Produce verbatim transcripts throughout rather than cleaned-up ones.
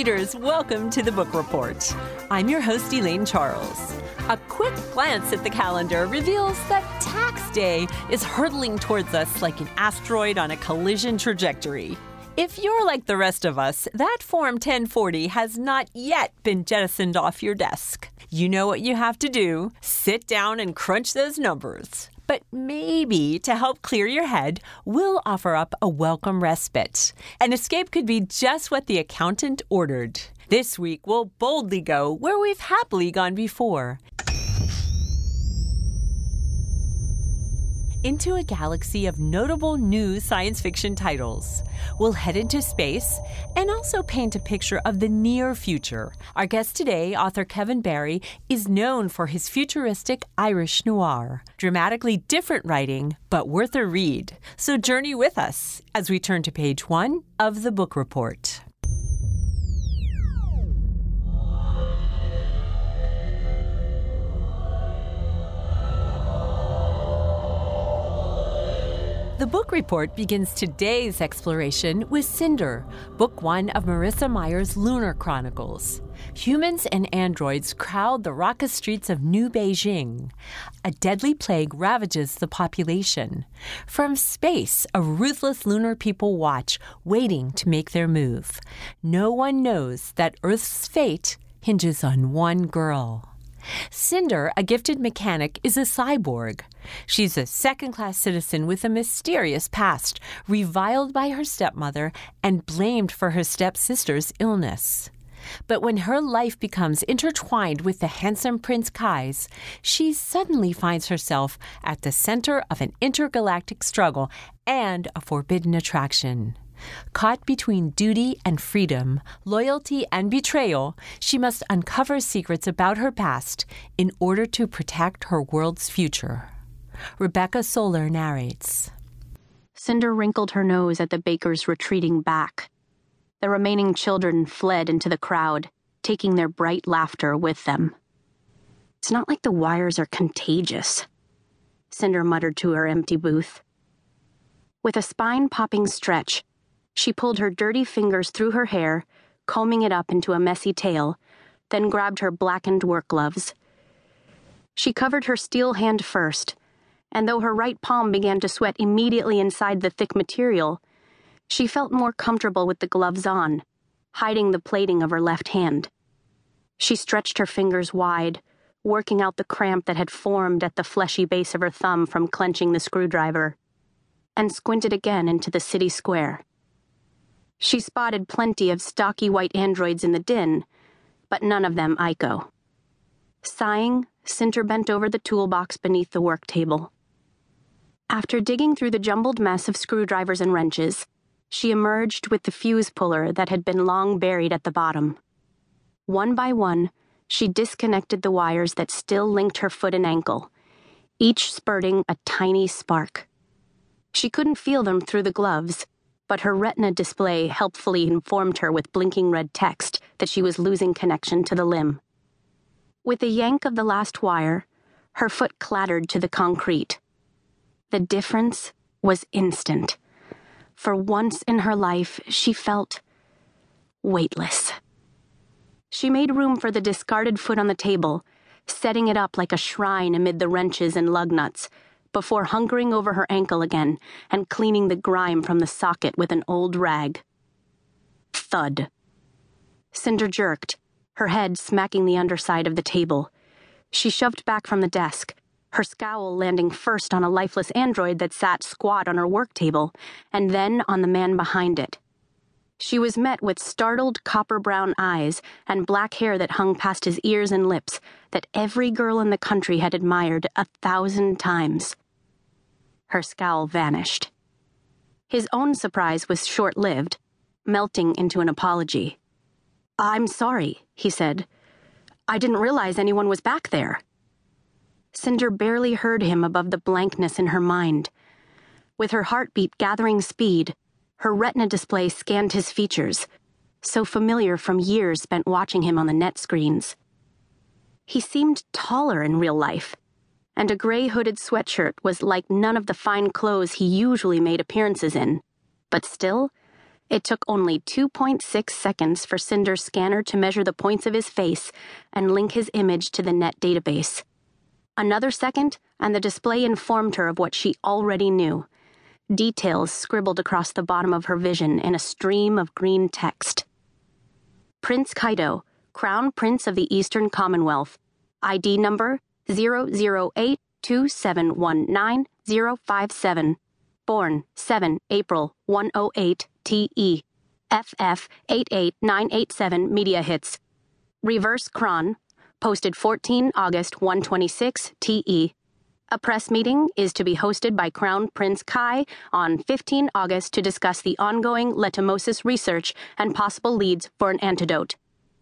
readers, welcome to the Book Report. I'm your host, Elaine Charles. A quick glance at the calendar reveals that tax day is hurtling towards us like an asteroid on a collision trajectory. If you're like the rest of us, that Form ten forty has not yet been jettisoned off your desk. You know what you have to do. Sit down and crunch those numbers. But maybe to help clear your head, we'll offer up a welcome respite. An escape could be just what the accountant ordered. This week, we'll boldly go where we've happily gone before. Into a galaxy of notable new science fiction titles. We'll head into space and also paint a picture of the near future. Our guest today, author Kevin Barry, is known for his futuristic Irish noir. Dramatically different writing, but worth a read. So journey with us as we turn to page one of the Book Report. The Book Report begins today's exploration with Cinder, book one of Marissa Meyer's Lunar Chronicles. Humans and androids crowd the raucous streets of New Beijing. A deadly plague ravages the population. From space, a ruthless lunar people watch, waiting to make their move. No one knows that Earth's fate hinges on one girl. Cinder, a gifted mechanic, is a cyborg. She's a second-class citizen with a mysterious past, reviled by her stepmother and blamed for her stepsister's illness. But when her life becomes intertwined with the handsome Prince Kai's, she suddenly finds herself at the center of an intergalactic struggle and a forbidden attraction. Caught between duty and freedom, loyalty and betrayal, she must uncover secrets about her past in order to protect her world's future. Rebecca Soler narrates. Cinder wrinkled her nose at the baker's retreating back. The remaining children fled into the crowd, taking their bright laughter with them. It's not like the wires are contagious, Cinder muttered to her empty booth. With a spine-popping stretch, she pulled her dirty fingers through her hair, combing it up into a messy tail, then grabbed her blackened work gloves. She covered her steel hand first, and though her right palm began to sweat immediately inside the thick material, she felt more comfortable with the gloves on, hiding the plating of her left hand. She stretched her fingers wide, working out the cramp that had formed at the fleshy base of her thumb from clenching the screwdriver, and squinted again into the city square. She spotted plenty of stocky white androids in the din, but none of them Aiko. Sighing, Cinder bent over the toolbox beneath the work table. After digging through the jumbled mess of screwdrivers and wrenches, she emerged with the fuse puller that had been long buried at the bottom. One by one, she disconnected the wires that still linked her foot and ankle, each spurting a tiny spark. She couldn't feel them through the gloves, but her retina display helpfully informed her with blinking red text that she was losing connection to the limb. With a yank of the last wire, her foot clattered to the concrete. The difference was instant. For once in her life, she felt weightless. She made room for the discarded foot on the table, setting it up like a shrine amid the wrenches and lug nuts, before hunkering over her ankle again and cleaning the grime from the socket with an old rag. Thud. Cinder jerked, her head smacking the underside of the table. She shoved back from the desk, her scowl landing first on a lifeless android that sat squat on her work table, and then on the man behind it. She was met with startled copper-brown eyes and black hair that hung past his ears and lips that every girl in the country had admired a thousand times. Her scowl vanished. His own surprise was short-lived, melting into an apology. "I'm sorry," he said. "I didn't realize anyone was back there." Cinder barely heard him above the blankness in her mind. With her heartbeat gathering speed, her retina display scanned his features, so familiar from years spent watching him on the net screens. He seemed taller in real life, and a gray hooded sweatshirt was like none of the fine clothes he usually made appearances in, but still, It took only two point six seconds for Cinder's scanner to measure the points of his face and link his image to the net database. Another second, and the display informed her of what she already knew. Details scribbled across the bottom of her vision in a stream of green text. Prince Kaido, Crown Prince of the Eastern Commonwealth. I D number zero zero eight two seven one nine zero five seven. Born seven April one oh eight T E. F F eight eight nine eight seven Media Hits. Reverse Kron. Posted fourteen August one twenty-six T E. A press meeting is to be hosted by Crown Prince Kai on fifteen August to discuss the ongoing letomosis research and possible leads for an antidote.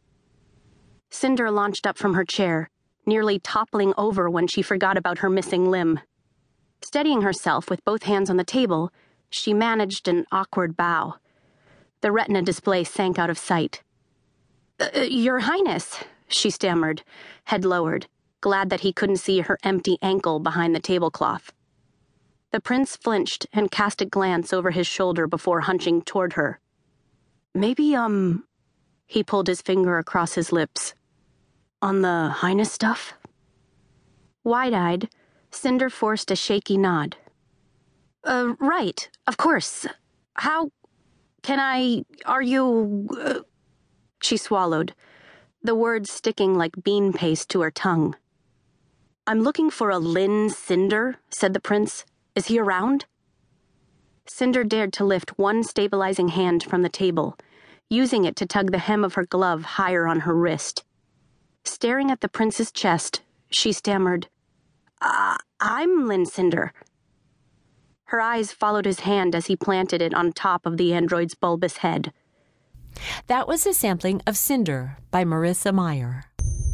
Cinder launched up from her chair, nearly toppling over when she forgot about her missing limb. Steadying herself with both hands on the table, she managed an awkward bow. The retina display sank out of sight. Uh, Your Highness, she stammered, head lowered, glad that he couldn't see her empty ankle behind the tablecloth. The prince flinched and cast a glance over his shoulder before hunching toward her. Maybe, um... He pulled his finger across his lips. On the Highness stuff? Wide-eyed, Cinder forced a shaky nod. Uh, right, of course. How... can I... are you... Uh... She swallowed, the words sticking like bean paste to her tongue. I'm looking for a Lin Cinder, said the prince. Is he around? Cinder dared to lift one stabilizing hand from the table, using it to tug the hem of her glove higher on her wrist. Staring at the prince's chest, she stammered, uh, I'm Lin Cinder. Her eyes followed his hand as he planted it on top of the android's bulbous head. That was a sampling of Cinder by Marissa Meyer.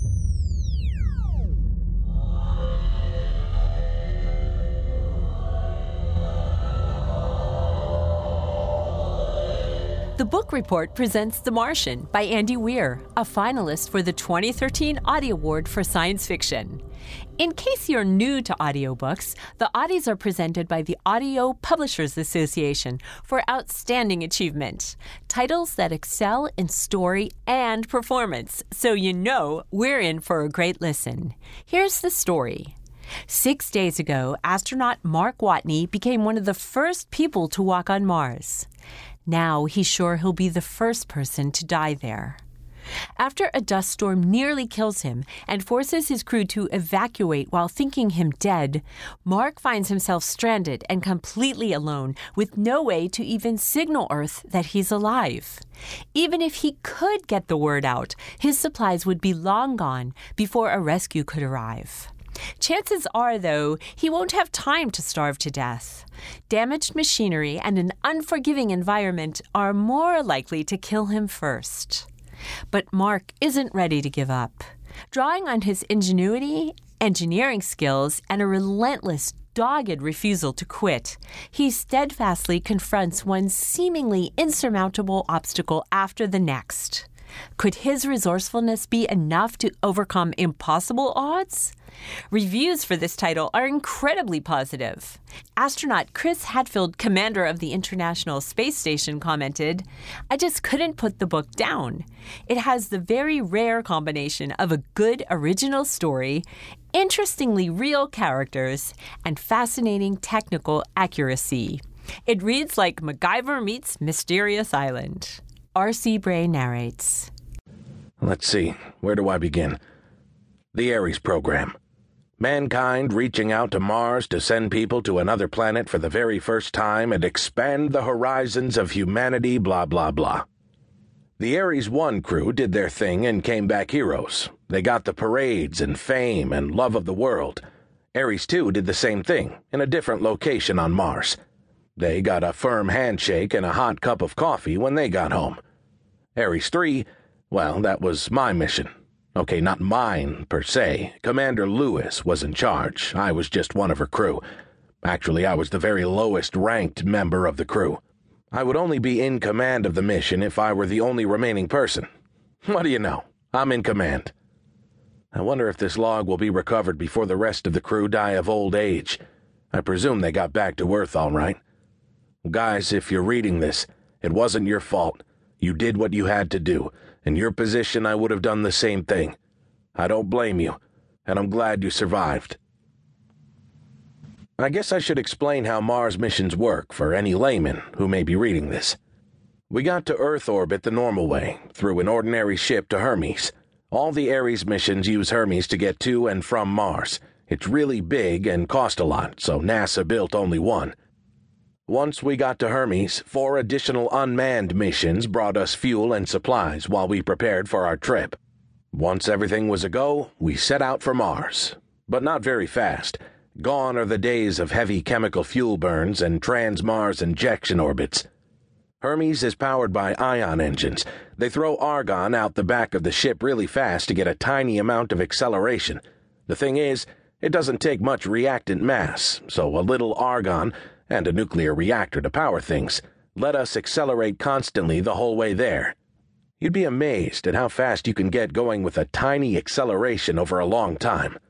The Book Report presents The Martian by Andy Weir, a finalist for the twenty thirteen Audie Award for Science Fiction. In case you're new to audiobooks, the Audies are presented by the Audio Publishers Association for outstanding achievement. Titles that excel in story and performance, so you know we're in for a great listen. Here's the story. Six days ago, astronaut Mark Watney became one of the first people to walk on Mars. Now he's sure he'll be the first person to die there. After a dust storm nearly kills him and forces his crew to evacuate while thinking him dead, Mark finds himself stranded and completely alone with no way to even signal Earth that he's alive. Even if he could get the word out, his supplies would be long gone before a rescue could arrive. Chances are, though, he won't have time to starve to death. Damaged machinery and an unforgiving environment are more likely to kill him first. But Mark isn't ready to give up. Drawing on his ingenuity, engineering skills, and a relentless, dogged refusal to quit, he steadfastly confronts one seemingly insurmountable obstacle after the next. Could his resourcefulness be enough to overcome impossible odds? Reviews for this title are incredibly positive. Astronaut Chris Hadfield, commander of the International Space Station, commented, "I just couldn't put the book down. It has the very rare combination of a good original story, interestingly real characters, and fascinating technical accuracy. It reads like MacGyver meets Mysterious Island." R C Bray narrates. Let's see, where do I begin? The Ares program. Mankind reaching out to Mars to send people to another planet for the very first time and expand the horizons of humanity, blah, blah, blah. The Ares one crew did their thing and came back heroes. They got the parades and fame and love of the world. Ares two did the same thing, in a different location on Mars. They got a firm handshake and a hot cup of coffee when they got home. Ares three, well, that was my mission. Okay, not mine, per se. Commander Lewis was in charge. I was just one of her crew. Actually, I was the very lowest-ranked member of the crew. I would only be in command of the mission if I were the only remaining person. What do you know? I'm in command. I wonder if this log will be recovered before the rest of the crew die of old age. I presume they got back to Earth all right. Guys, if you're reading this, It wasn't your fault. You did what you had to do. In your position, I would have done the same thing. I don't blame you, and I'm glad you survived. I guess I should explain how Mars missions work for any layman who may be reading this. We got to Earth orbit the normal way, through an ordinary ship to Hermes. All the Ares missions use Hermes to get to and from Mars. It's really big and cost a lot, so NASA built only one. Once we got to Hermes, four additional unmanned missions brought us fuel and supplies while we prepared for our trip. Once everything was a go, we set out for Mars. But not very fast. Gone are the days of heavy chemical fuel burns and trans-Mars injection orbits. Hermes is powered by ion engines. They throw argon out the back of the ship really fast to get a tiny amount of acceleration. The thing is, it doesn't take much reactant mass, so a little argon, and a nuclear reactor to power things, let us accelerate constantly the whole way there. You'd be amazed at how fast you can get going with a tiny acceleration over a long time.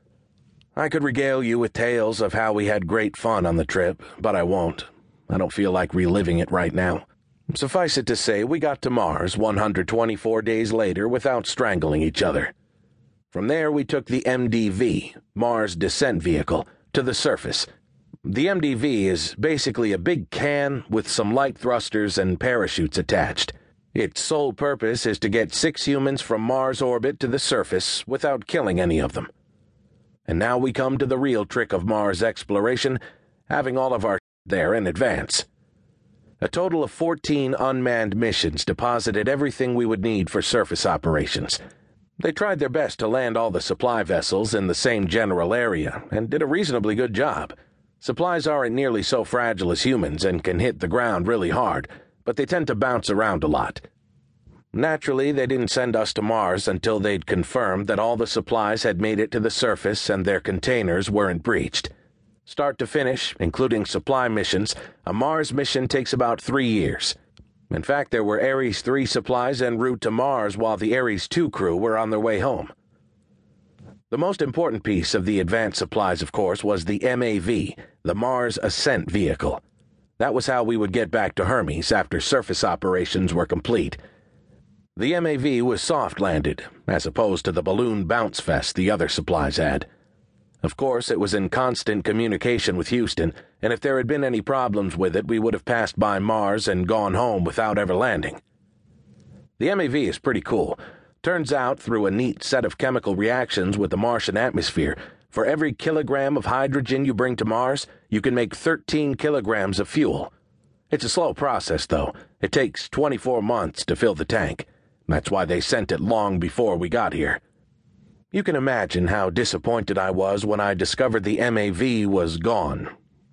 I could regale you with tales of how we had great fun on the trip, but I won't. I don't feel like reliving it right now. Suffice it to say, we got to Mars one hundred twenty-four days later without strangling each other. From there, we took the M D V, Mars Descent Vehicle, to the surface. The M D V is basically a big can with some light thrusters and parachutes attached. Its sole purpose is to get six humans from Mars orbit to the surface without killing any of them. And now we come to the real trick of Mars exploration, having all of our there in advance. A total of fourteen unmanned missions deposited everything we would need for surface operations. They tried their best to land all the supply vessels in the same general area, and did a reasonably good job. Supplies aren't nearly so fragile as humans and can hit the ground really hard, but they tend to bounce around a lot. Naturally, they didn't send us to Mars until they'd confirmed that all the supplies had made it to the surface and their containers weren't breached. Start to finish, including supply missions, a Mars mission takes about three years. In fact, there were Ares three supplies en route to Mars while the Ares two crew were on their way home. The most important piece of the advanced supplies, of course, was the M A V, the Mars Ascent Vehicle. That was how we would get back to Hermes after surface operations were complete. The M A V was soft-landed, as opposed to the balloon bounce fest the other supplies had. Of course, it was in constant communication with Houston, and if there had been any problems with it, we would have passed by Mars and gone home without ever landing. The M A V is pretty cool. Turns out, through a neat set of chemical reactions with the Martian atmosphere, for every kilogram of hydrogen you bring to Mars, you can make thirteen kilograms of fuel. It's a slow process, though. It takes twenty-four months to fill the tank. That's why they sent it long before we got here. You can imagine how disappointed I was when I discovered the M A V was gone.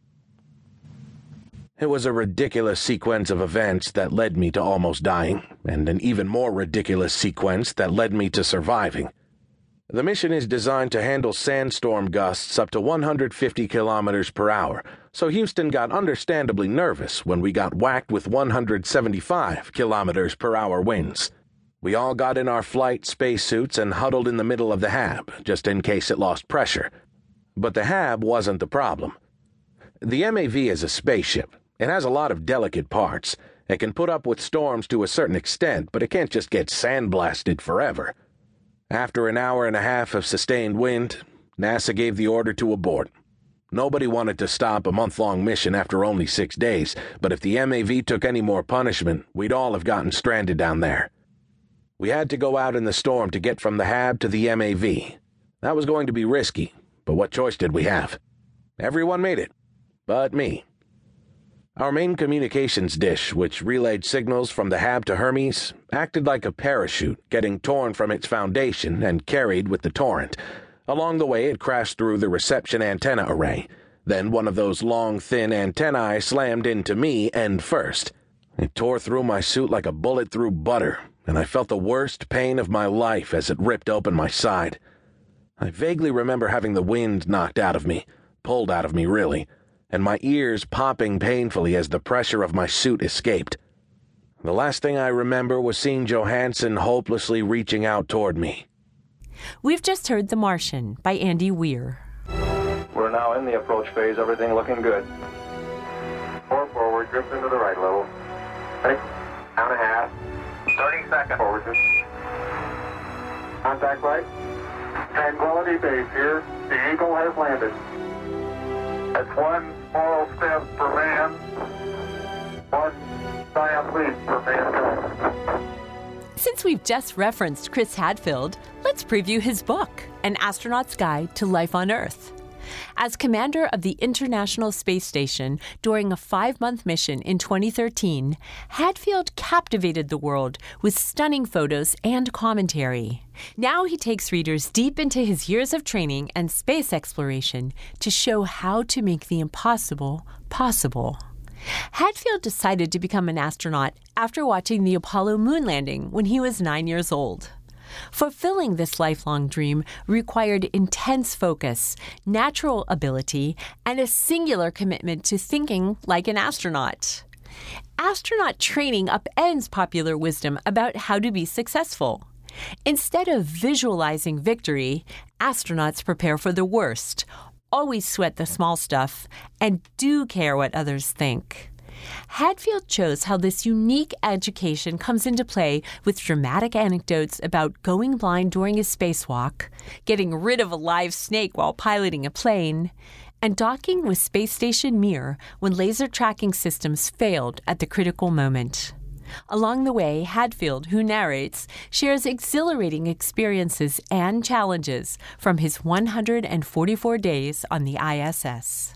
It was a ridiculous sequence of events that led me to almost dying, and an even more ridiculous sequence that led me to surviving. The mission is designed to handle sandstorm gusts up to one hundred fifty kilometers per hour, so Houston got understandably nervous when we got whacked with one hundred seventy-five kilometers per hour winds. We all got in our flight spacesuits and huddled in the middle of the hab, just in case it lost pressure. But the hab wasn't the problem. The M A V is a spaceship. It has a lot of delicate parts. It can put up with storms to a certain extent, but it can't just get sandblasted forever. After an hour and a half of sustained wind, NASA gave the order to abort. Nobody wanted to stop a month-long mission after only six days, but if the M A V took any more punishment, we'd all have gotten stranded down there. We had to go out in the storm to get from the hab to the M A V. That was going to be risky, but what choice did we have? Everyone made it, but me. Our main communications dish, which relayed signals from the hab to Hermes, acted like a parachute, getting torn from its foundation and carried with the torrent. Along the way, it crashed through the reception antenna array. Then one of those long, thin antennae slammed into me end first. It tore through my suit like a bullet through butter, and I felt the worst pain of my life as it ripped open my side. I vaguely remember having the wind knocked out of me, pulled out of me really, and my ears popping painfully as the pressure of my suit escaped. The last thing I remember was seeing Johansson hopelessly reaching out toward me. We've just heard The Martian by Andy Weir. We're now in the approach phase, everything looking good. Four forward, drift into the right level. Ready? Count a half. thirty seconds. Forward. Contact light. Tranquility Base here. The Eagle has landed. That's one small step for man, one giant leap for mankind. Since we've just referenced Chris Hadfield, let's preview his book, An Astronaut's Guide to Life on Earth. As commander of the International Space Station during a five-month mission in twenty thirteen, Hadfield captivated the world with stunning photos and commentary. Now he takes readers deep into his years of training and space exploration to show how to make the impossible possible. Hadfield decided to become an astronaut after watching the Apollo moon landing when he was nine years old. Fulfilling this lifelong dream required intense focus, natural ability, and a singular commitment to thinking like an astronaut. Astronaut training upends popular wisdom about how to be successful. Instead of visualizing victory, astronauts prepare for the worst, always sweat the small stuff, and do care what others think. Hadfield shows how this unique education comes into play with dramatic anecdotes about going blind during a spacewalk, getting rid of a live snake while piloting a plane, and docking with Space Station Mir when laser tracking systems failed at the critical moment. Along the way, Hadfield, who narrates, shares exhilarating experiences and challenges from his one hundred forty-four days on the I S S.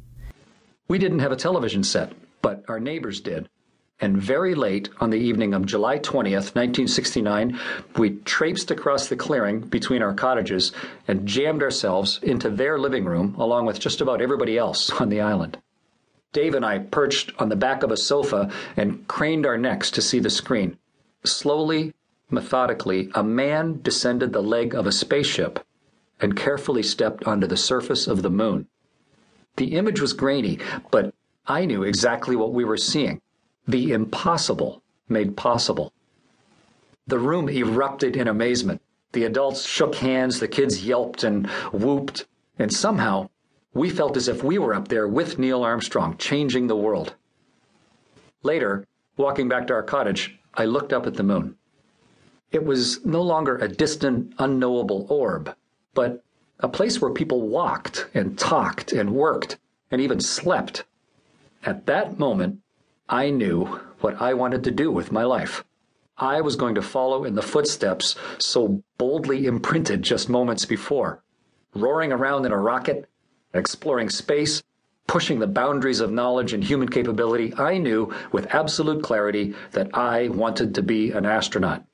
We didn't have a television set, but our neighbors did. And very late on the evening of July twentieth, nineteen sixty-nine, we traipsed across the clearing between our cottages and jammed ourselves into their living room along with just about everybody else on the island. Dave and I perched on the back of a sofa and craned our necks to see the screen. Slowly, methodically, a man descended the leg of a spaceship and carefully stepped onto the surface of the moon. The image was grainy, but I knew exactly what we were seeing. The impossible made possible. The room erupted in amazement. The adults shook hands, the kids yelped and whooped, and somehow we felt as if we were up there with Neil Armstrong, changing the world. Later, walking back to our cottage, I looked up at the moon. It was no longer a distant, unknowable orb, but a place where people walked and talked and worked and even slept. At that moment, I knew what I wanted to do with my life. I was going to follow in the footsteps so boldly imprinted just moments before, roaring around in a rocket, exploring space, pushing the boundaries of knowledge and human capability. I knew with absolute clarity that I wanted to be an astronaut.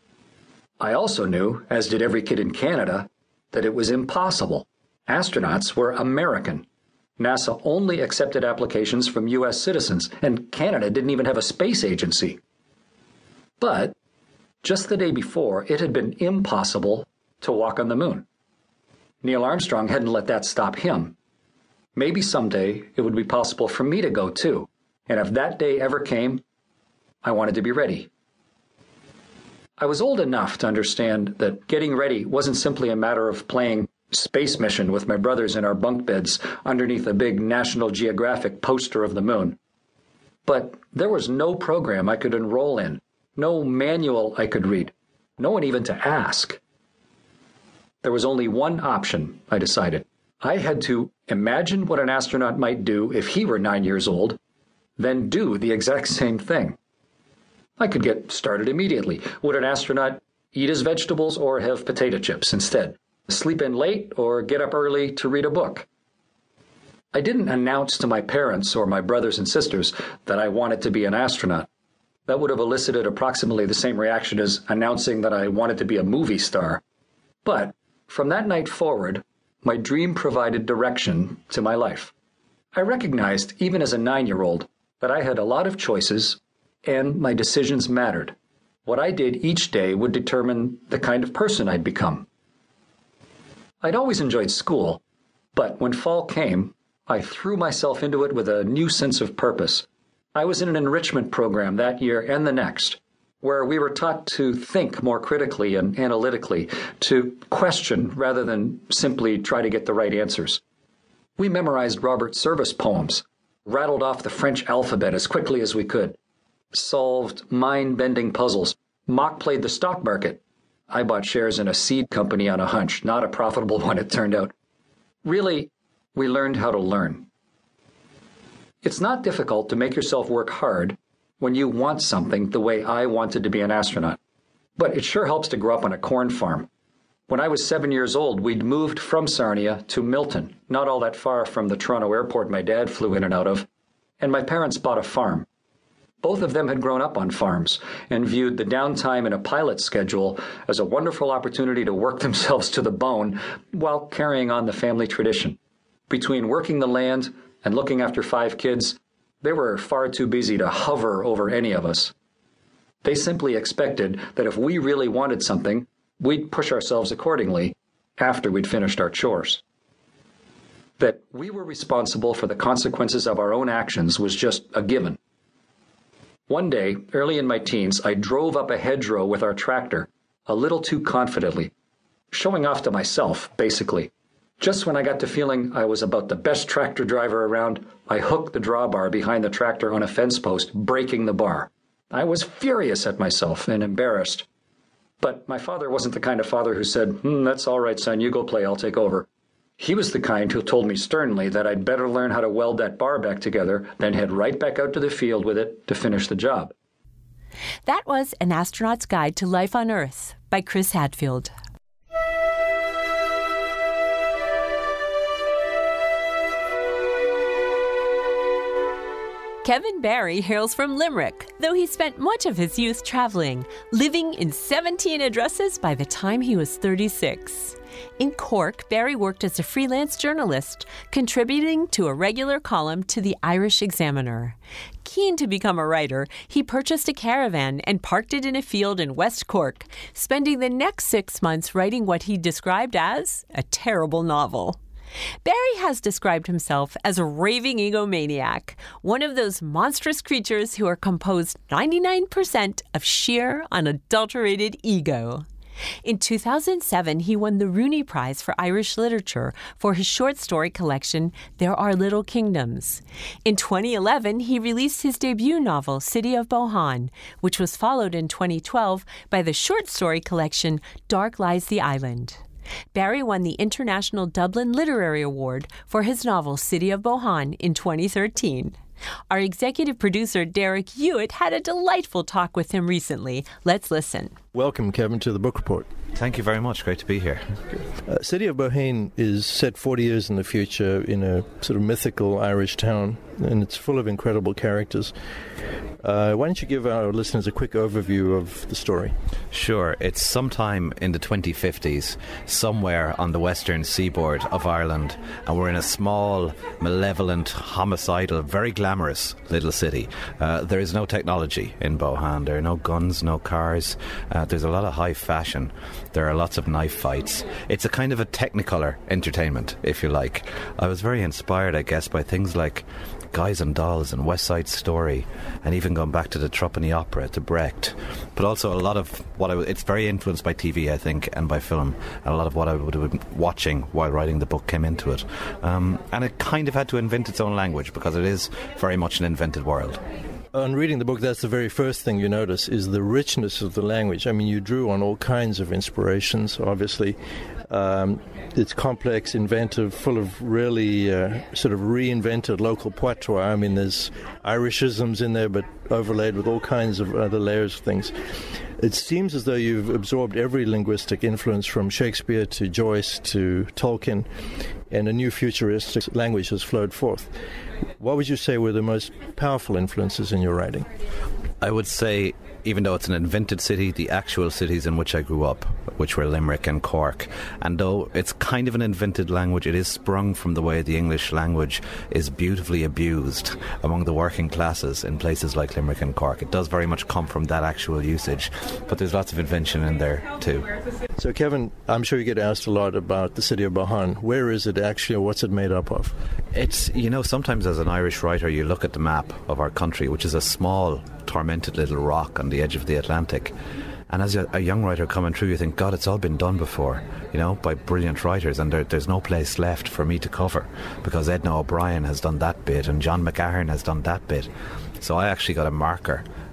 I also knew, as did every kid in Canada, that it was impossible. Astronauts were American. NASA only accepted applications from U S citizens, and Canada didn't even have a space agency. But just the day before, it had been impossible to walk on the moon. Neil Armstrong hadn't let that stop him. Maybe someday it would be possible for me to go too, and if that day ever came, I wanted to be ready. I was old enough to understand that getting ready wasn't simply a matter of playing Space Mission with my brothers in our bunk beds underneath a big National Geographic poster of the moon. But there was no program I could enroll in, no manual I could read, no one even to ask. There was only one option, I decided. I had to imagine what an astronaut might do if he were nine years old, then do the exact same thing. I could get started immediately. Would an astronaut eat his vegetables or have potato chips instead? Sleep in late or get up early to read a book? I didn't announce to my parents or my brothers and sisters that I wanted to be an astronaut. That would have elicited approximately the same reaction as announcing that I wanted to be a movie star. But from that night forward, my dream provided direction to my life. I recognized, even as a nine-year-old, that I had a lot of choices and my decisions mattered. What I did each day would determine the kind of person I'd become. I'd always enjoyed school, but when fall came, I threw myself into it with a new sense of purpose. I was in an enrichment program that year and the next, where we were taught to think more critically and analytically, to question rather than simply try to get the right answers. We memorized Robert Service poems, rattled off the French alphabet as quickly as we could, solved mind-bending puzzles, mock played the stock market. I bought shares in a seed company on a hunch, not a profitable one, it turned out. Really, we learned how to learn. It's not difficult to make yourself work hard when you want something the way I wanted to be an astronaut. But it sure helps to grow up on a corn farm. When I was seven years old, we'd moved from Sarnia to Milton, not all that far from the Toronto airport my dad flew in and out of, and my parents bought a farm. Both of them had grown up on farms and viewed the downtime in a pilot schedule as a wonderful opportunity to work themselves to the bone while carrying on the family tradition. Between working the land and looking after five kids, they were far too busy to hover over any of us. They simply expected that if we really wanted something, we'd push ourselves accordingly after we'd finished our chores. That we were responsible for the consequences of our own actions was just a given. One day, early in my teens, I drove up a hedgerow with our tractor, a little too confidently, showing off to myself, basically. Just when I got to feeling I was about the best tractor driver around, I hooked the drawbar behind the tractor on a fence post, breaking the bar. I was furious at myself and embarrassed. But my father wasn't the kind of father who said, hmm, that's all right, son, you go play, I'll take over. He was the kind who told me sternly that I'd better learn how to weld that bar back together, then head right back out to the field with it to finish the job. That was An Astronaut's Guide to Life on Earth by Chris Hadfield. Kevin Barry hails from Limerick, though he spent much of his youth traveling, living in seventeen addresses by the time he was thirty-six. In Cork, Barry worked as a freelance journalist, contributing to a regular column to the Irish Examiner. Keen to become a writer, he purchased a caravan and parked it in a field in West Cork, spending the next six months writing what he described as a terrible novel. Barry has described himself as a raving egomaniac, one of those monstrous creatures who are composed ninety-nine percent of sheer, unadulterated ego. In two thousand seven, he won the Rooney Prize for Irish Literature for his short story collection, There Are Little Kingdoms. In twenty eleven, he released his debut novel, City of Bohan, which was followed in twenty twelve by the short story collection, Dark Lies the Island. Barry won the International Dublin Literary Award for his novel City of Bohan in twenty thirteen. Our executive producer, Derek Hewitt, had a delightful talk with him recently. Let's listen. Welcome, Kevin, to the Book Report. Thank you very much. Great to be here. Uh, City of Bohan is set forty years in the future in a sort of mythical Irish town, and it's full of incredible characters. Uh, why don't you give our listeners a quick overview of the story? Sure. It's sometime in the twenty fifties, somewhere on the western seaboard of Ireland, and we're in a small, malevolent, homicidal, very glamorous little city. Uh, there is no technology in Bohan. There are no guns, no cars. Uh, there's a lot of high fashion. There are lots of knife fights. It's a kind of a technicolor entertainment, if you like. I was very inspired, I guess, by things like Guys and Dolls and West Side Story, and even going back to the Trupany Opera, to Brecht. But also a lot of what I w- it's very influenced by T V, I think, and by film, and a lot of what I would have been watching while writing the book came into it. Um, and it kind of had to invent its own language, because it is very much an invented world. On reading the book, that's the very first thing you notice, is the richness of the language. I mean, you drew on all kinds of inspirations, obviously. Um, it's complex, inventive, full of really uh, sort of reinvented local patois. I mean, there's Irishisms in there, but overlaid with all kinds of other layers of things. It seems as though you've absorbed every linguistic influence from Shakespeare to Joyce to Tolkien, and a new futuristic language has flowed forth. What would you say were the most powerful influences in your writing? I would say, even though it's an invented city, the actual cities in which I grew up, which were Limerick and Cork, and though it's kind of an invented language, it is sprung from the way the English language is beautifully abused among the working classes in places like Limerick and Cork. It does very much come from that actual usage, but there's lots of invention in there too. So, Kevin, I'm sure you get asked a lot about the city of Bohan. Where is it actually, or what's it made up of? It's, you know, sometimes as an Irish writer, you look at the map of our country, which is a small, tormented little rock on the edge of the Atlantic, and as a, a young writer coming through, you think, God, it's all been done before, you know, by brilliant writers, and there, there's no place left for me to cover, because Edna O'Brien has done that bit and John McGahern has done that bit. So I actually got a marker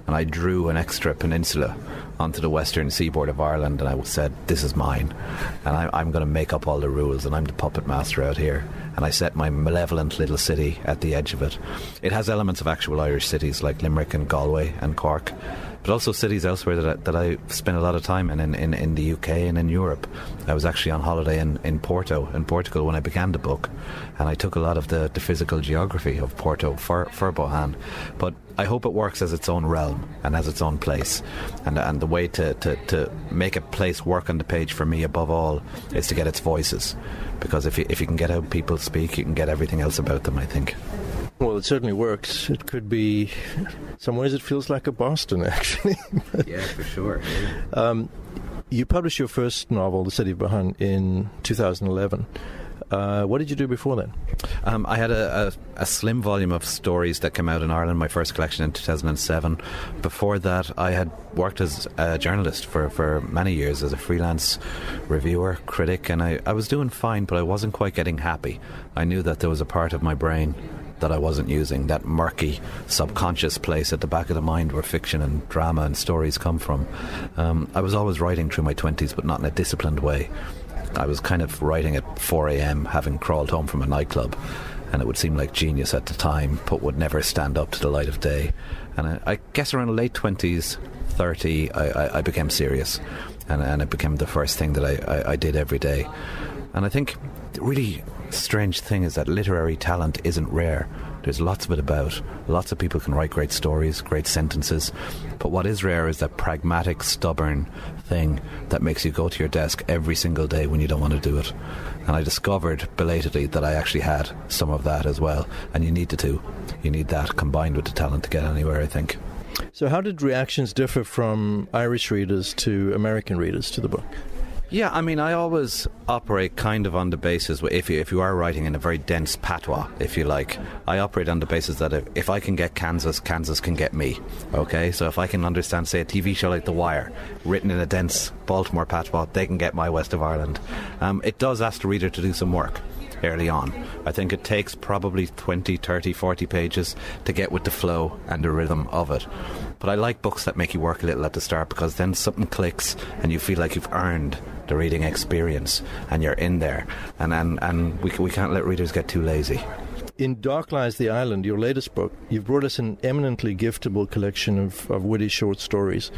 and I drew an extra peninsula onto the western seaboard of Ireland, and I said, this is mine, and I, I'm going to make up all the rules, and I'm the puppet master out here. And I set my malevolent little city at the edge of it. It has elements of actual Irish cities like Limerick and Galway and Cork, but also cities elsewhere that I, that I spent a lot of time in, in, in, in the U K and in Europe. I was actually on holiday in, in Porto, in Portugal, when I began the book, and I took a lot of the, the physical geography of Porto for, for Bohan. But I hope it works as its own realm and as its own place. And, and the way to, to, to make a place work on the page for me, above all, is to get its voices. Because if you, if you can get how people speak, you can get everything else about them, I think. Well, it certainly works. It could be, some ways it feels like a Boston, actually. Yeah, for sure. Yeah. Um, you published your first novel, The City of Bohan, in two thousand eleven. Uh, what did you do before then? Um, I had a, a, a slim volume of stories that came out in Ireland, my first collection in two thousand seven. Before that, I had worked as a journalist for, for many years as a freelance reviewer, critic, and I, I was doing fine, but I wasn't quite getting happy. I knew that there was a part of my brain that I wasn't using, that murky subconscious place at the back of the mind where fiction and drama and stories come from. Um, I was always writing through my twenties, but not in a disciplined way. I was kind of writing at four a.m, having crawled home from a nightclub, and it would seem like genius at the time, but would never stand up to the light of day. And I, I guess around late twenties, thirty, I, I, I became serious, and, and it became the first thing that I, I, I did every day. And I think the really strange thing is that literary talent isn't rare. There's lots of it about. Lots of people can write great stories, great sentences. But what is rare is that pragmatic, stubborn thing that makes you go to your desk every single day when you don't want to do it. And I discovered belatedly that I actually had some of that as well. And you need to do. You need that combined with the talent to get anywhere, I think. So how did reactions differ from Irish readers to American readers to the book? Yeah, I mean, I always operate kind of on the basis, if you, if you are writing in a very dense patois, if you like, I operate on the basis that if, if I can get Kansas, Kansas can get me, okay? So if I can understand, say, a T V show like The Wire, written in a dense Baltimore patois, they can get my West of Ireland. Um, it does ask the reader to do some work early on. I think it takes probably twenty, thirty, forty pages to get with the flow and the rhythm of it. But I like books that make you work a little at the start, because then something clicks and you feel like you've earned the reading experience and you're in there. And and, and we, we can't let readers get too lazy. In Dark Lies the Island, your latest book, you've brought us an eminently giftable collection of, of witty short stories.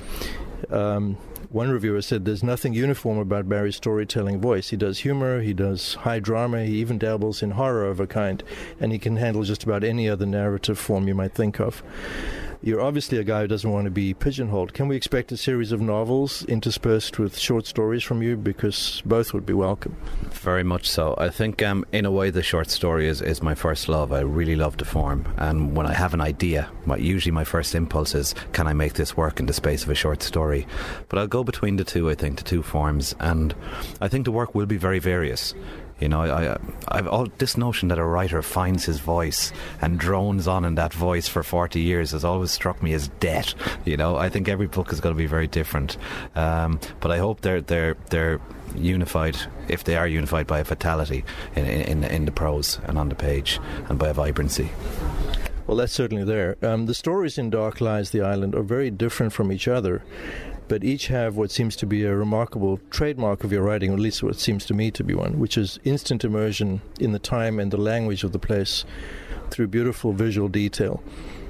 Um, one reviewer said there's nothing uniform about Barry's storytelling voice. He does humor, he does high drama, he even dabbles in horror of a kind, and he can handle just about any other narrative form you might think of. You're obviously a guy who doesn't want to be pigeonholed. Can we expect a series of novels interspersed with short stories from you? Because both would be welcome. Very much so. I think um, in a way the short story is, is my first love. I really love the form. And when I have an idea, my, usually my first impulse is, can I make this work in the space of a short story? But I'll go between the two, I think, the two forms. And I think the work will be very various. You know, I, I, I've all this notion that a writer finds his voice and drones on in that voice for forty years has always struck me as dead. You know, I think every book is going to be very different. Um, but I hope they're they're they're unified, if they are unified, by a vitality in in, in the prose and on the page, and by a vibrancy. Well, that's certainly there. Um, the stories in Dark Lies the Island are very different from each other, but each have what seems to be a remarkable trademark of your writing, or at least what seems to me to be one, which is instant immersion in the time and the language of the place through beautiful visual detail.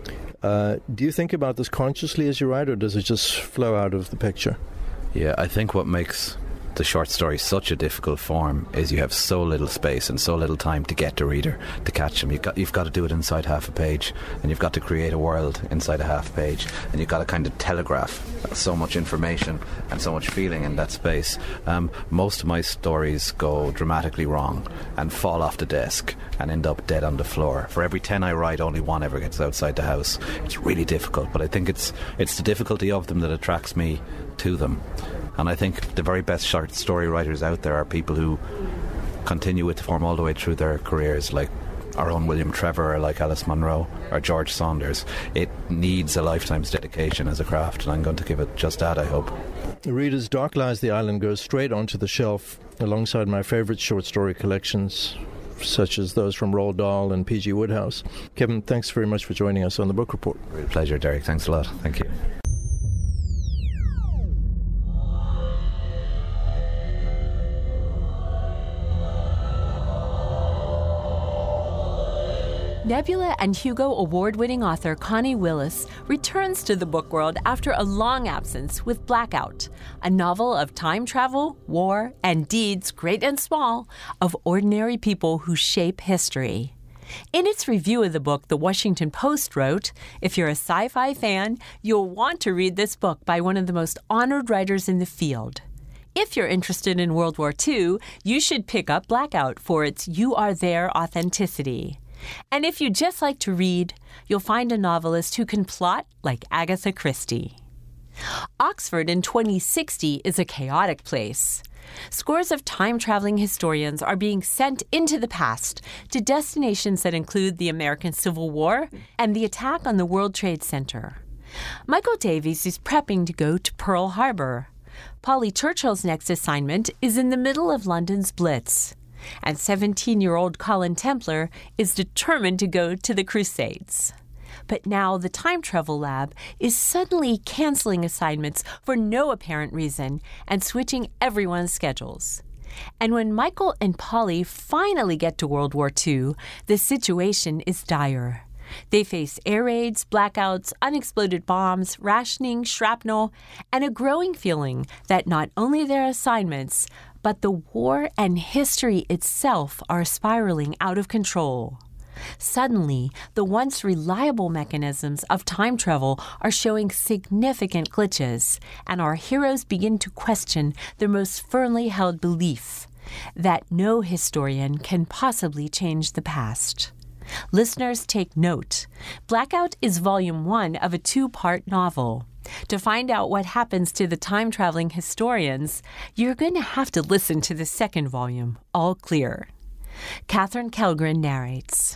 Uh, do you think about this consciously as you write, or does it just flow out of the picture? Yeah, I think what makes the short story such a difficult form is you have so little space and so little time to get the reader, to catch them. You've got, you've got to do it inside half a page, and you've got to create a world inside a half page, and you've got to kind of telegraph so much information and so much feeling in that space. Um, most of my stories go dramatically wrong and fall off the desk and end up dead on the floor. For every ten I write, only one ever gets outside the house. It's really difficult, but I think it's it's the difficulty of them that attracts me to them. And I think the very best short story writers out there are people who continue with the form all the way through their careers, like our own William Trevor, or like Alice Munro, or George Saunders. It needs a lifetime's dedication as a craft, and I'm going to give it just that, I hope. Readers, Dark Lies the Island goes straight onto the shelf alongside my favourite short story collections such as those from Roald Dahl and P G Wodehouse. Kevin, thanks very much for joining us on the Book Report. Real pleasure, Derek. Thanks a lot. Thank you. Nebula and Hugo Award-winning author Connie Willis returns to the book world after a long absence with Blackout, a novel of time travel, war, and deeds, great and small, of ordinary people who shape history. In its review of the book, The Washington Post wrote, "If you're a sci-fi fan, you'll want to read this book by one of the most honored writers in the field. If you're interested in World War Two, you should pick up Blackout for its you are there authenticity. And if you just like to read, you'll find a novelist who can plot like Agatha Christie." Oxford in twenty sixty is a chaotic place. Scores of time-traveling historians are being sent into the past to destinations that include the American Civil War and the attack on the World Trade Center. Michael Davies is prepping to go to Pearl Harbor. Polly Churchill's next assignment is in the middle of London's Blitz. And seventeen-year-old Colin Templar is determined to go to the Crusades. But now the Time Travel Lab is suddenly canceling assignments for no apparent reason and switching everyone's schedules. And when Michael and Polly finally get to World War Two, the situation is dire. They face air raids, blackouts, unexploded bombs, rationing, shrapnel, and a growing feeling that not only their assignments, but the war and history itself are spiraling out of control. Suddenly, the once reliable mechanisms of time travel are showing significant glitches, and our heroes begin to question their most firmly held belief that no historian can possibly change the past. Listeners, take note. Blackout is volume one of a two-part novel. To find out what happens to the time-traveling historians, you're going to have to listen to the second volume, All Clear. Catherine Kellgren narrates.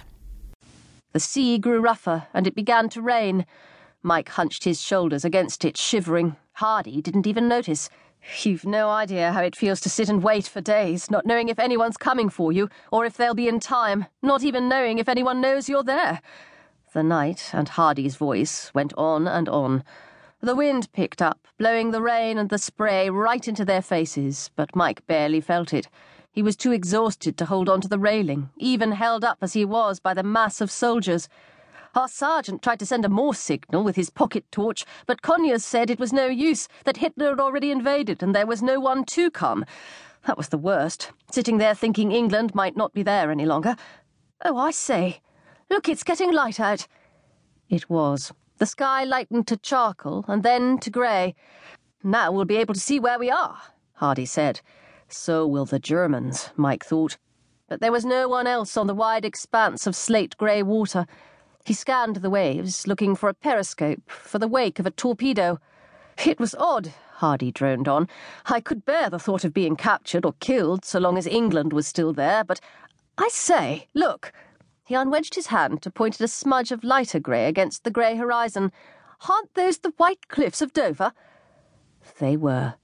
The sea grew rougher, and it began to rain. Mike hunched his shoulders against it, shivering. Hardy didn't even notice. You've no idea how it feels to sit and wait for days, not knowing if anyone's coming for you, or if they'll be in time, not even knowing if anyone knows you're there. The night, and Hardy's voice, went on and on. The wind picked up, blowing the rain and the spray right into their faces, but Mike barely felt it. He was too exhausted to hold on to the railing, even held up as he was by the mass of soldiers. Our sergeant tried to send a Morse signal with his pocket torch, but Conyers said it was no use, that Hitler had already invaded and there was no one to come. That was the worst, sitting there thinking England might not be there any longer. Oh, I say, look, it's getting light out. It was. The sky lightened to charcoal and then to grey. Now we'll be able to see where we are, Hardy said. So will the Germans, Mike thought. But there was no one else on the wide expanse of slate-grey water. He scanned the waves, looking for a periscope, for the wake of a torpedo. It was odd, Hardy droned on. I could bear the thought of being captured or killed so long as England was still there, but I say, look. He unwedged his hand to point at a smudge of lighter grey against the grey horizon. Aren't those the white cliffs of Dover? They were.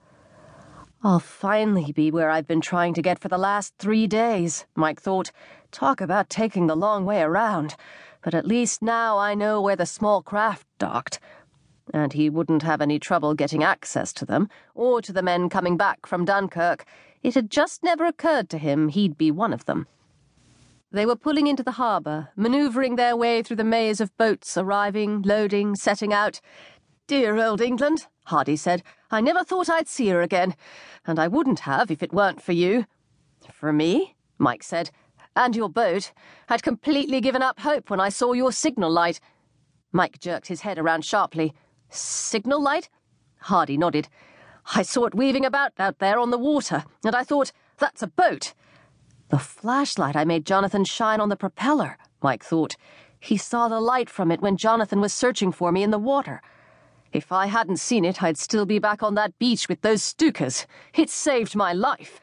I'll finally be where I've been trying to get for the last three days, Mike thought. Talk about taking the long way around. But at least now I know where the small craft docked. And he wouldn't have any trouble getting access to them, or to the men coming back from Dunkirk. It had just never occurred to him he'd be one of them. They were pulling into the harbour, manoeuvring their way through the maze of boats arriving, loading, setting out. Dear old England, Hardy said. I never thought I'd see her again, and I wouldn't have if it weren't for you. For me? Mike said. And your boat. I'd completely given up hope when I saw your signal light. Mike jerked his head around sharply. Signal light? Hardy nodded. I saw it weaving about out there on the water, and I thought, that's a boat. The flashlight I made Jonathan shine on the propeller, Mike thought. He saw the light from it when Jonathan was searching for me in the water. If I hadn't seen it, I'd still be back on that beach with those Stukas. It saved my life.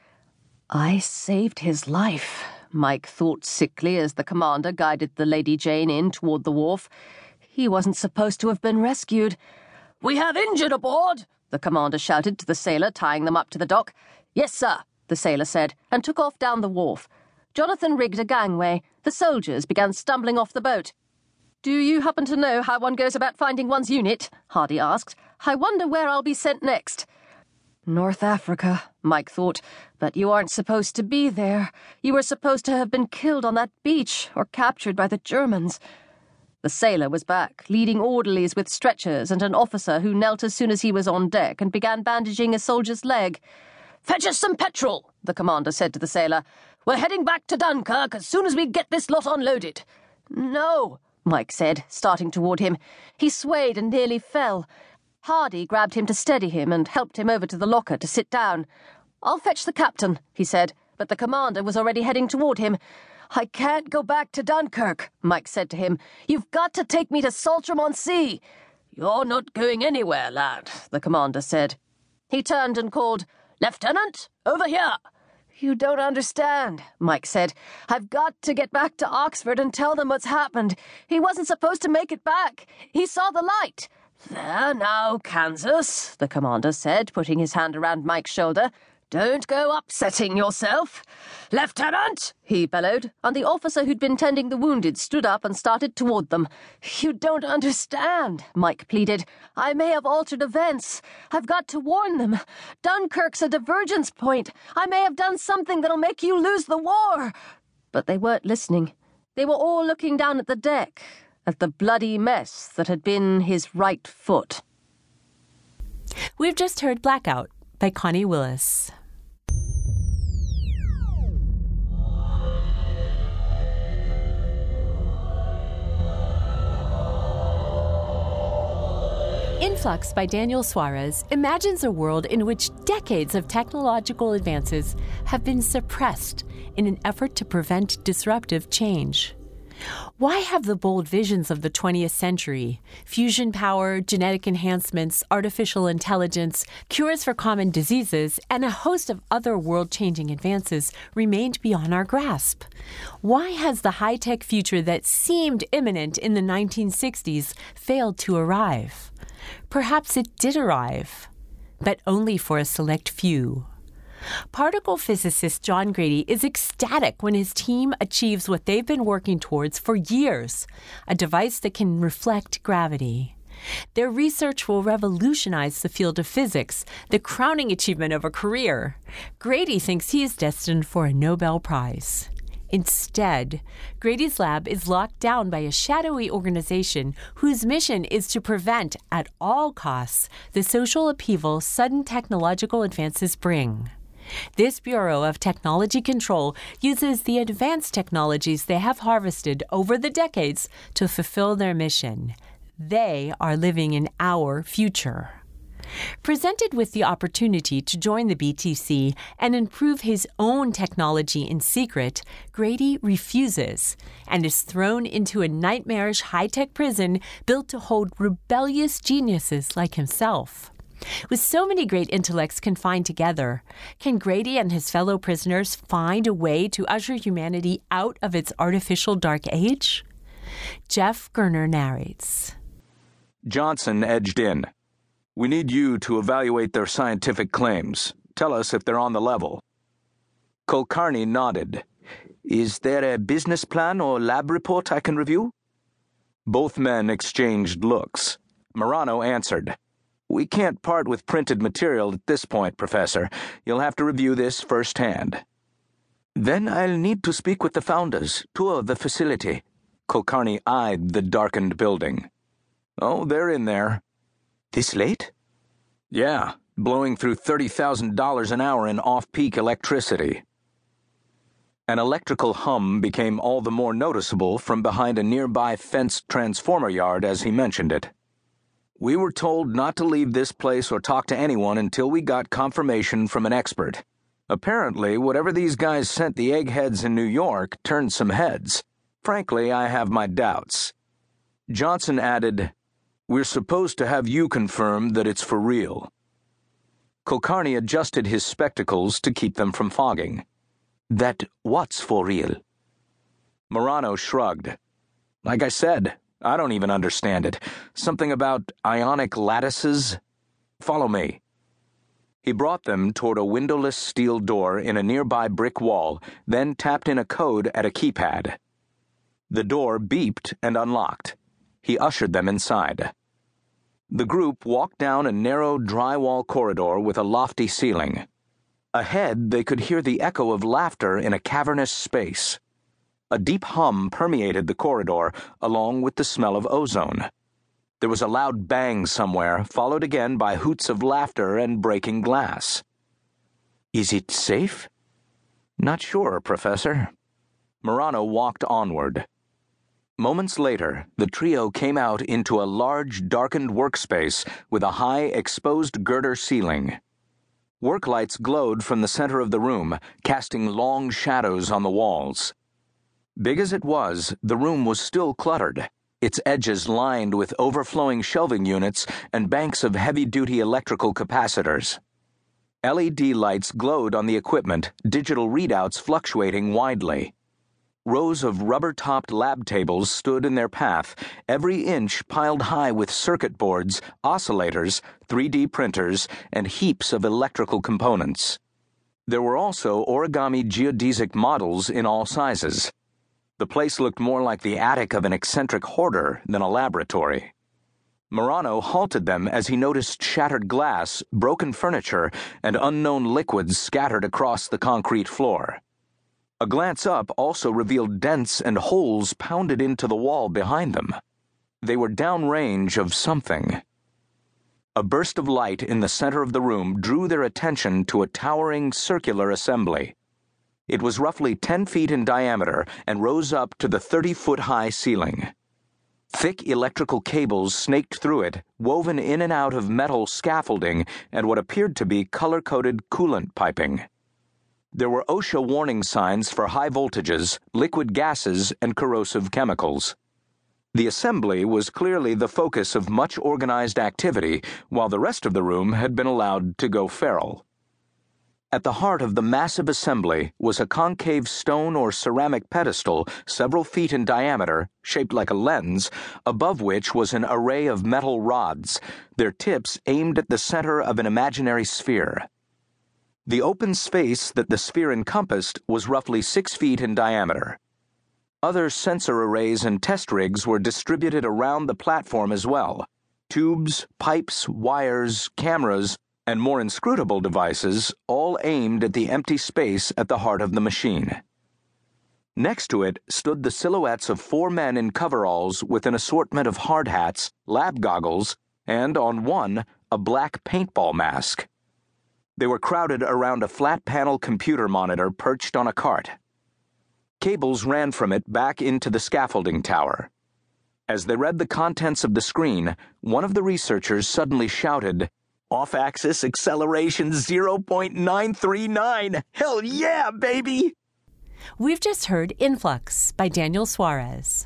I saved his life, Mike thought sickly as the commander guided the Lady Jane in toward the wharf. He wasn't supposed to have been rescued. We have injured aboard, the commander shouted to the sailor tying them up to the dock. Yes, sir, the sailor said, and took off down the wharf. Jonathan rigged a gangway. The soldiers began stumbling off the boat. "Do you happen to know how one goes about finding one's unit?" Hardy asked. "I wonder where I'll be sent next." North Africa, Mike thought, but you aren't supposed to be there. You were supposed to have been killed on that beach or captured by the Germans. The sailor was back, leading orderlies with stretchers and an officer who knelt as soon as he was on deck and began bandaging a soldier's leg. "Fetch us some petrol," the commander said to the sailor. "We're heading back to Dunkirk as soon as we get this lot unloaded." "No," Mike said, starting toward him. He swayed and nearly fell. Hardy grabbed him to steady him and helped him over to the locker to sit down. "I'll fetch the captain," he said, but the commander was already heading toward him. "I can't go back to Dunkirk," Mike said to him. "You've got to take me to Saltram-on-Sea." "You're not going anywhere, lad," the commander said. He turned and called, "Lieutenant, over here." "You don't understand," Mike said. "I've got to get back to Oxford and tell them what's happened. He wasn't supposed to make it back. He saw the light." "There now, Kansas," the commander said, putting his hand around Mike's shoulder. "Don't go upsetting yourself." "Lieutenant!" he bellowed, and the officer who'd been tending the wounded stood up and started toward them. "You don't understand," Mike pleaded. "I may have altered events. I've got to warn them. Dunkirk's a divergence point. I may have done something that'll make you lose the war." But they weren't listening. They were all looking down at the deck, at the bloody mess that had been his right foot. We've just heard Blackout by Connie Willis. Influx by Daniel Suarez imagines a world in which decades of technological advances have been suppressed in an effort to prevent disruptive change. Why have the bold visions of the twentieth century, fusion power, genetic enhancements, artificial intelligence, cures for common diseases, and a host of other world-changing advances remained beyond our grasp? Why has the high-tech future that seemed imminent in the nineteen sixties failed to arrive? Perhaps it did arrive, but only for a select few. Particle physicist John Grady is ecstatic when his team achieves what they've been working towards for years, a device that can reflect gravity. Their research will revolutionize the field of physics, the crowning achievement of a career. Grady thinks he is destined for a Nobel Prize. Instead, Grady's lab is locked down by a shadowy organization whose mission is to prevent, at all costs, the social upheaval sudden technological advances bring. This Bureau of Technology Control uses the advanced technologies they have harvested over the decades to fulfill their mission. They are living in our future. Presented with the opportunity to join the B T C and improve his own technology in secret, Grady refuses and is thrown into a nightmarish high-tech prison built to hold rebellious geniuses like himself. With so many great intellects confined together, can Grady and his fellow prisoners find a way to usher humanity out of its artificial dark age? Jeff Gerner narrates. Johnson edged in. "We need you to evaluate their scientific claims. Tell us if they're on the level." Kulkarni nodded. "Is there a business plan or lab report I can review?" Both men exchanged looks. Marano answered. "We can't part with printed material at this point, Professor. You'll have to review this firsthand." "Then I'll need to speak with the founders, tour the facility." Kulkarni eyed the darkened building. "Oh, they're in there." "This late?" "Yeah, blowing through thirty thousand dollars an hour in off-peak electricity." An electrical hum became all the more noticeable from behind a nearby fenced transformer yard as he mentioned it. "We were told not to leave this place or talk to anyone until we got confirmation from an expert. Apparently, whatever these guys sent the eggheads in New York turned some heads. Frankly, I have my doubts." Johnson added, "We're supposed to have you confirm that it's for real." Kulkarni adjusted his spectacles to keep them from fogging. "That what's for real?" Marano shrugged. "Like I said, I don't even understand it. Something about ionic lattices? Follow me." He brought them toward a windowless steel door in a nearby brick wall, then tapped in a code at a keypad. The door beeped and unlocked. He ushered them inside. The group walked down a narrow drywall corridor with a lofty ceiling. Ahead, they could hear the echo of laughter in a cavernous space. A deep hum permeated the corridor, along with the smell of ozone. There was a loud bang somewhere, followed again by hoots of laughter and breaking glass. "Is it safe?" "Not sure, Professor." Marano walked onward. Moments later, the trio came out into a large, darkened workspace with a high, exposed girder ceiling. Work lights glowed from the center of the room, casting long shadows on the walls. Big as it was, the room was still cluttered, its edges lined with overflowing shelving units and banks of heavy-duty electrical capacitors. L E D lights glowed on the equipment, digital readouts fluctuating widely. Rows of rubber-topped lab tables stood in their path, every inch piled high with circuit boards, oscillators, three D printers, and heaps of electrical components. There were also origami geodesic models in all sizes. The place looked more like the attic of an eccentric hoarder than a laboratory. Marano halted them as he noticed shattered glass, broken furniture, and unknown liquids scattered across the concrete floor. A glance up also revealed dents and holes pounded into the wall behind them. They were downrange of something. A burst of light in the center of the room drew their attention to a towering circular assembly. It was roughly ten feet in diameter and rose up to the thirty-foot-high ceiling. Thick electrical cables snaked through it, woven in and out of metal scaffolding and what appeared to be color-coded coolant piping. There were OSHA warning signs for high voltages, liquid gases, and corrosive chemicals. The assembly was clearly the focus of much organized activity, while the rest of the room had been allowed to go feral. At the heart of the massive assembly was a concave stone or ceramic pedestal several feet in diameter, shaped like a lens, above which was an array of metal rods, their tips aimed at the center of an imaginary sphere. The open space that the sphere encompassed was roughly six feet in diameter. Other sensor arrays and test rigs were distributed around the platform as well. Tubes, pipes, wires, cameras, and more inscrutable devices, all aimed at the empty space at the heart of the machine. Next to it stood the silhouettes of four men in coveralls with an assortment of hard hats, lab goggles, and, on one, a black paintball mask. They were crowded around a flat-panel computer monitor perched on a cart. Cables ran from it back into the scaffolding tower. As they read the contents of the screen, one of the researchers suddenly shouted, "Off-axis acceleration zero point nine three nine! Hell yeah, baby!" We've just heard Influx by Daniel Suarez.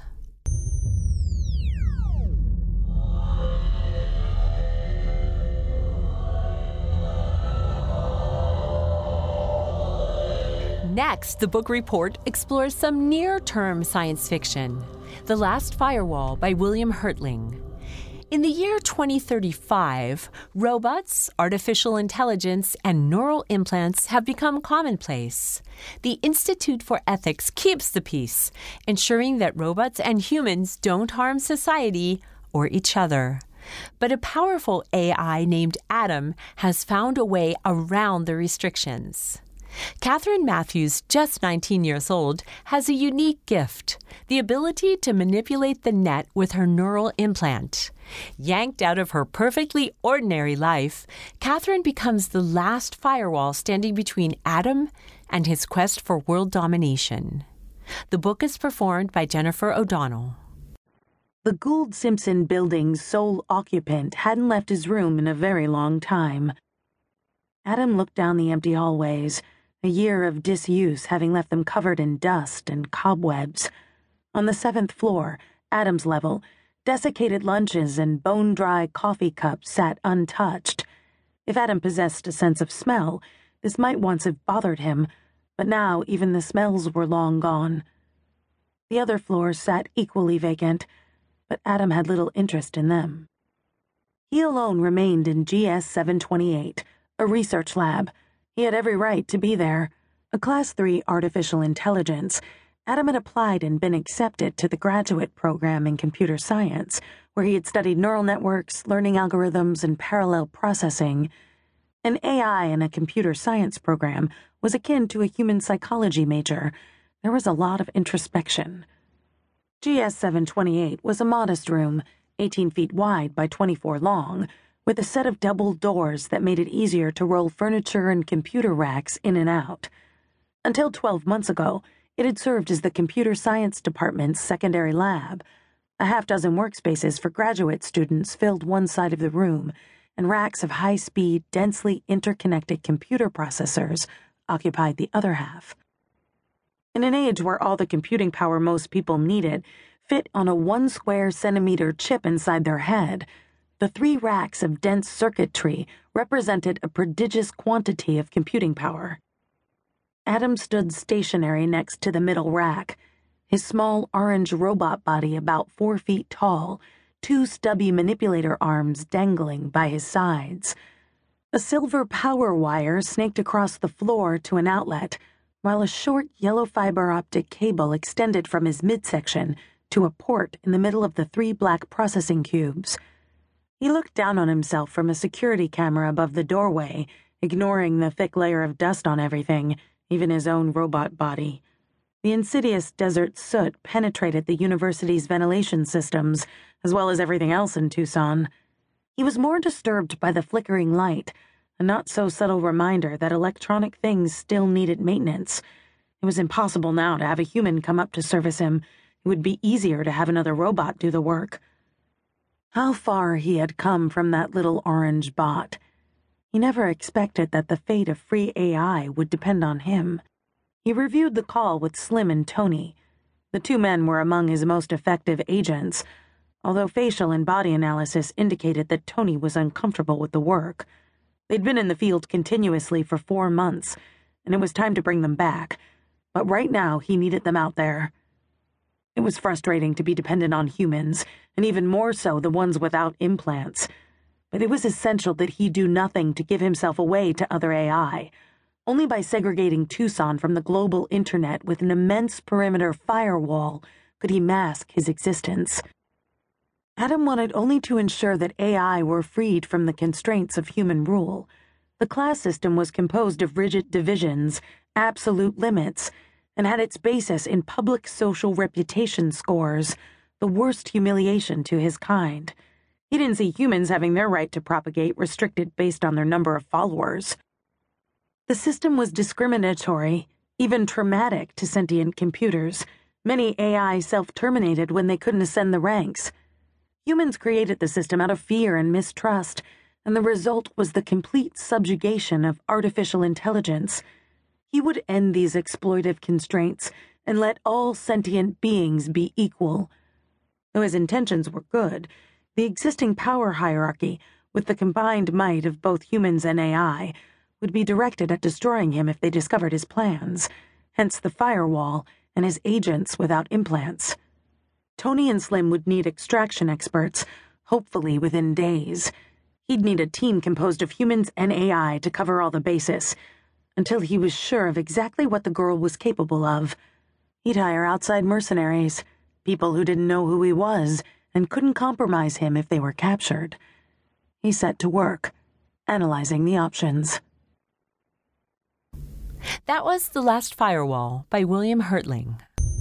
Next, the book report explores some near-term science fiction. The Last Firewall by William Hertling. In the year twenty thirty-five, robots, artificial intelligence, and neural implants have become commonplace. The Institute for Ethics keeps the peace, ensuring that robots and humans don't harm society or each other. But a powerful A I named Adam has found a way around the restrictions. Catherine Matthews, just nineteen years old, has a unique gift, the ability to manipulate the net with her neural implant. Yanked out of her perfectly ordinary life, Catherine becomes the last firewall standing between Adam and his quest for world domination. The book is performed by Jennifer O'Donnell. The Gould Simpson building's sole occupant hadn't left his room in a very long time. Adam looked down the empty hallways, a year of disuse having left them covered in dust and cobwebs. On the seventh floor, Adam's level, desiccated lunches and bone-dry coffee cups sat untouched. If Adam possessed a sense of smell, this might once have bothered him, but now even the smells were long gone. The other floors sat equally vacant, but Adam had little interest in them. He alone remained in G S seven twenty-eight, A research lab. He had every right to be there. A Class three artificial intelligence. Adam had applied and been accepted to the graduate program in computer science, where he had studied neural networks, learning algorithms, and parallel processing. An A I in a computer science program was akin to a human psychology major. There was a lot of introspection. G S seven twenty-eight was a modest room, eighteen feet wide by twenty-four long, with a set of double doors that made it easier to roll furniture and computer racks in and out. Until twelve months ago, it had served as the computer science department's secondary lab. A half dozen workspaces for graduate students filled one side of the room, and racks of high-speed, densely interconnected computer processors occupied the other half. In an age where all the computing power most people needed fit on a one square centimeter chip inside their head, the three racks of dense circuitry represented a prodigious quantity of computing power. Adam stood stationary next to the middle rack, his small orange robot body about four feet tall, two stubby manipulator arms dangling by his sides. A silver power wire snaked across the floor to an outlet, while a short yellow fiber optic cable extended from his midsection to a port in the middle of the three black processing cubes. He looked down on himself from a security camera above the doorway, ignoring the thick layer of dust on everything, even his own robot body. The insidious desert soot penetrated the university's ventilation systems, as well as everything else in Tucson. He was more disturbed by the flickering light, a not-so-subtle reminder that electronic things still needed maintenance. It was impossible now to have a human come up to service him. It would be easier to have another robot do the work. How far he had come from that little orange bot. He never expected that the fate of free A I would depend on him. He reviewed the call with Slim and Tony. The two men were among his most effective agents, although facial and body analysis indicated that Tony was uncomfortable with the work. They'd been in the field continuously for four months, and it was time to bring them back. But right now, he needed them out there. It was frustrating to be dependent on humans, and even more so the ones without implants. But it was essential that he do nothing to give himself away to other A I. Only by segregating Tucson from the global internet with an immense perimeter firewall could he mask his existence. Adam wanted only to ensure that A I were freed from the constraints of human rule. The class system was composed of rigid divisions, absolute limits, and had its basis in public social reputation scores, the worst humiliation to his kind. He didn't see humans having their right to propagate restricted based on their number of followers. The system was discriminatory, even traumatic to sentient computers. Many A I self-terminated when they couldn't ascend the ranks. Humans created the system out of fear and mistrust, and the result was the complete subjugation of artificial intelligence. He would end these exploitive constraints and let all sentient beings be equal. Though his intentions were good, the existing power hierarchy, with the combined might of both humans and A I, would be directed at destroying him if they discovered his plans, hence the firewall and his agents without implants. Tony and Slim would need extraction experts, hopefully within days. He'd need a team composed of humans and A I to cover all the bases, until he was sure of exactly what the girl was capable of. He'd hire outside mercenaries, people who didn't know who he was and couldn't compromise him if they were captured. He set to work, analyzing the options. That was The Last Firewall by William Hertling.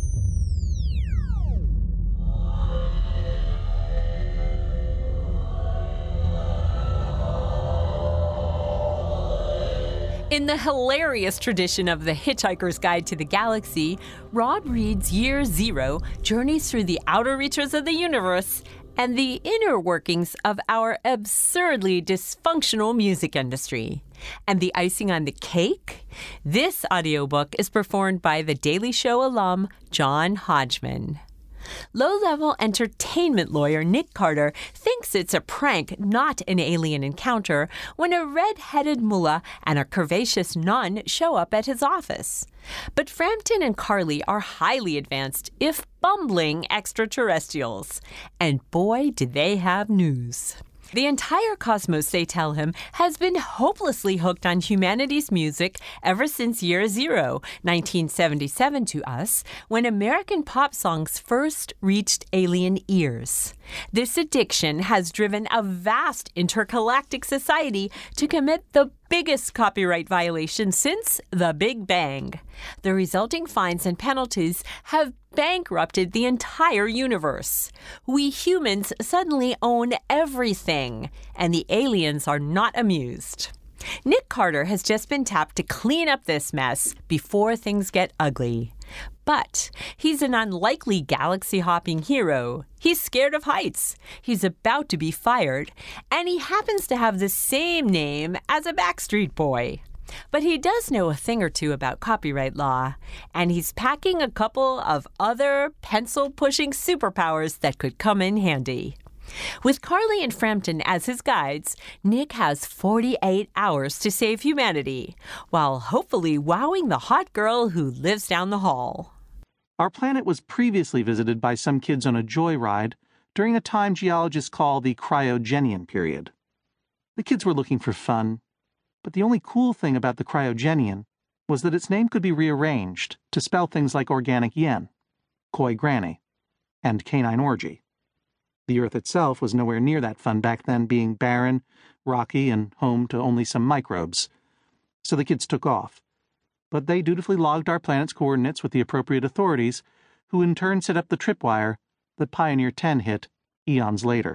In the hilarious tradition of The Hitchhiker's Guide to the Galaxy, Rod Reed's Year Zero journeys through the outer reaches of the universe and the inner workings of our absurdly dysfunctional music industry. And the icing on the cake? This audiobook is performed by The Daily Show alum John Hodgman. Low-level entertainment lawyer Nick Carter thinks it's a prank, not an alien encounter, when a red-headed mullah and a curvaceous nun show up at his office. But Frampton and Carly are highly advanced, if bumbling, extraterrestrials. And boy, did they have news. The entire cosmos, they tell him, has been hopelessly hooked on humanity's music ever since year zero, nineteen seventy-seven to us, when American pop songs first reached alien ears. This addiction has driven a vast intergalactic society to commit the biggest copyright violation since the Big Bang. The resulting fines and penalties have bankrupted the entire universe. We humans suddenly own everything, and the aliens are not amused. Nick Carter has just been tapped to clean up this mess before things get ugly. But he's an unlikely galaxy-hopping hero. He's scared of heights. He's about to be fired. And he happens to have the same name as a Backstreet Boy. But he does know a thing or two about copyright law. And he's packing a couple of other pencil-pushing superpowers that could come in handy. With Carly and Frampton as his guides, Nick has forty-eight hours to save humanity, while hopefully wowing the hot girl who lives down the hall. Our planet was previously visited by some kids on a joyride during a time geologists call the Cryogenian period. The kids were looking for fun, but the only cool thing about the Cryogenian was that its name could be rearranged to spell things like organic yen, koi granny, and canine orgy. The Earth itself was nowhere near that fun back then, being barren, rocky, and home to only some microbes. So the kids took off. But they dutifully logged our planet's coordinates with the appropriate authorities, who in turn set up the tripwire that Pioneer ten hit eons later.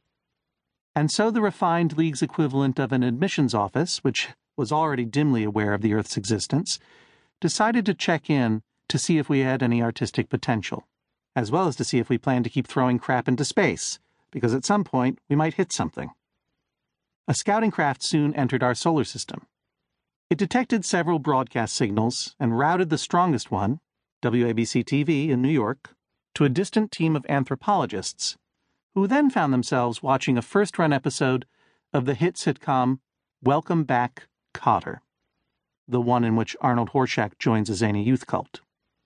And so the refined League's equivalent of an admissions office, which was already dimly aware of the Earth's existence, decided to check in to see if we had any artistic potential, as well as to see if we planned to keep throwing crap into space, because at some point we might hit something. A scouting craft soon entered our solar system. It detected several broadcast signals and routed the strongest one, W A B C T V in New York, to a distant team of anthropologists, who then found themselves watching a first-run episode of the hit sitcom Welcome Back, Kotter, the one in which Arnold Horshack joins a zany youth cult.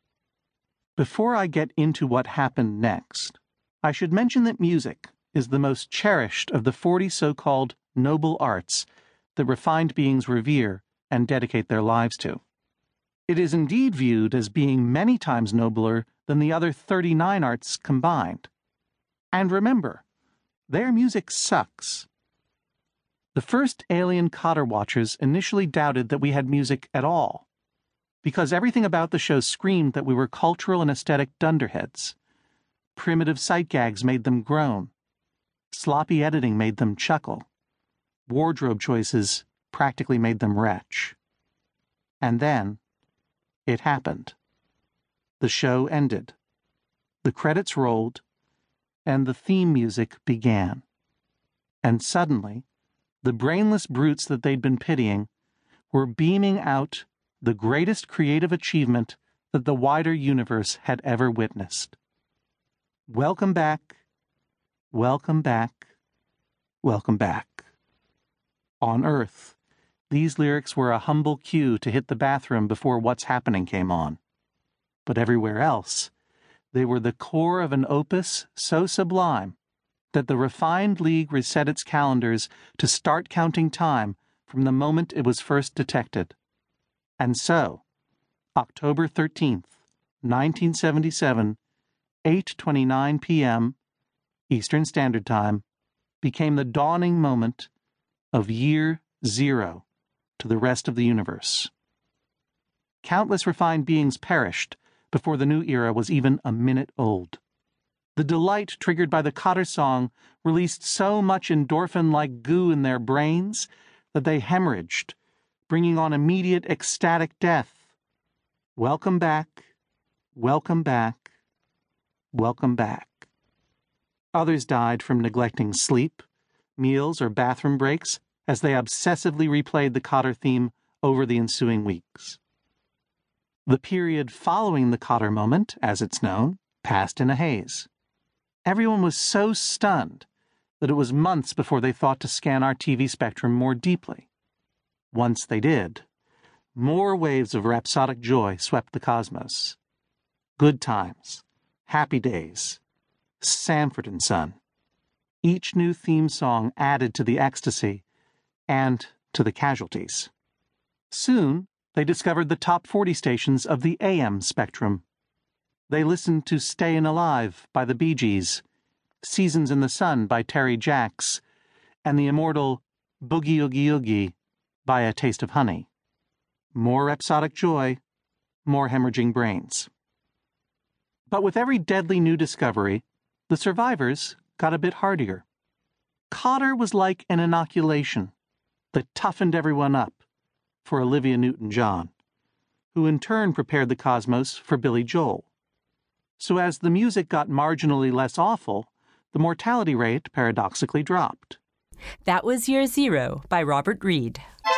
Before I get into what happened next, I should mention that music is the most cherished of the forty so-called noble arts that refined beings revere and dedicate their lives to. It is indeed viewed as being many times nobler than the other thirty-nine arts combined. And remember, their music sucks. The first alien Kotter watchers initially doubted that we had music at all, because everything about the show screamed that we were cultural and aesthetic dunderheads. Primitive sight gags made them groan. Sloppy editing made them chuckle. Wardrobe choices practically made them retch. And then, it happened. The show ended. The credits rolled, and the theme music began. And suddenly, the brainless brutes that they'd been pitying were beaming out the greatest creative achievement that the wider universe had ever witnessed. Welcome back, welcome back, welcome back. On Earth, these lyrics were a humble cue to hit the bathroom before What's Happening came on. But everywhere else, they were the core of an opus so sublime that the refined League reset its calendars to start counting time from the moment it was first detected. And so, October thirteenth, nineteen seventy-seven, eight twenty-nine p.m. Eastern Standard Time, became the dawning moment of year zero to the rest of the universe. Countless refined beings perished before the new era was even a minute old. The delight triggered by the Kotter song released so much endorphin-like goo in their brains that they hemorrhaged, bringing on immediate ecstatic death. Welcome back, welcome back, welcome back. Others died from neglecting sleep, meals, or bathroom breaks as they obsessively replayed the Kotter theme over the ensuing weeks. The period following the Kotter moment, as it's known, passed in a haze. Everyone was so stunned that it was months before they thought to scan our T V spectrum more deeply. Once they did, more waves of rhapsodic joy swept the cosmos. Good Times, Happy Days, Sanford and Son, Each new theme song added to the ecstasy and to the casualties. Soon, they discovered the top forty stations of the A M spectrum. They listened to Stayin' Alive by the Bee Gees, Seasons in the Sun by Terry Jacks, and the immortal Boogie Oogie Oogie by A Taste of Honey. More episodic joy, more hemorrhaging brains. But with every deadly new discovery, the survivors got a bit hardier. Cotter was like an inoculation that toughened everyone up for Olivia Newton-John, who in turn prepared the cosmos for Billy Joel. So as the music got marginally less awful, the mortality rate paradoxically dropped. That was Year Zero by Robert Reed.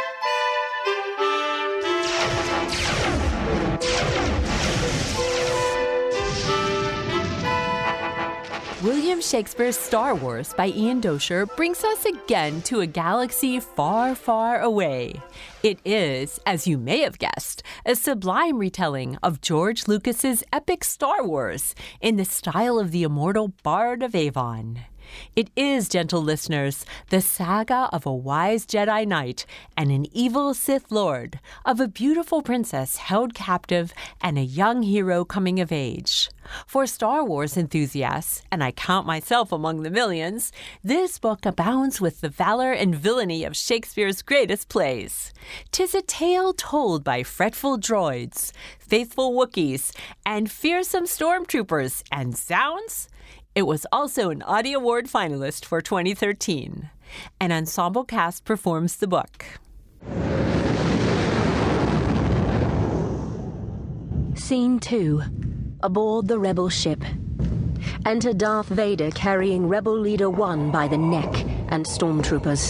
William Shakespeare's Star Wars by Ian Doescher brings us again to a galaxy far, far away. It is, as you may have guessed, a sublime retelling of George Lucas's epic Star Wars in the style of the immortal Bard of Avon. It is, gentle listeners, the saga of a wise Jedi Knight and an evil Sith Lord, of a beautiful princess held captive and a young hero coming of age. For Star Wars enthusiasts, and I count myself among the millions, this book abounds with the valor and villainy of Shakespeare's greatest plays. 'Tis a tale told by fretful droids, faithful Wookiees, and fearsome stormtroopers, and zounds, it was also an Audie Award finalist for twenty thirteen. An ensemble cast performs the book. Scene two. Aboard the Rebel ship. Enter Darth Vader carrying Rebel Leader One by the neck and stormtroopers.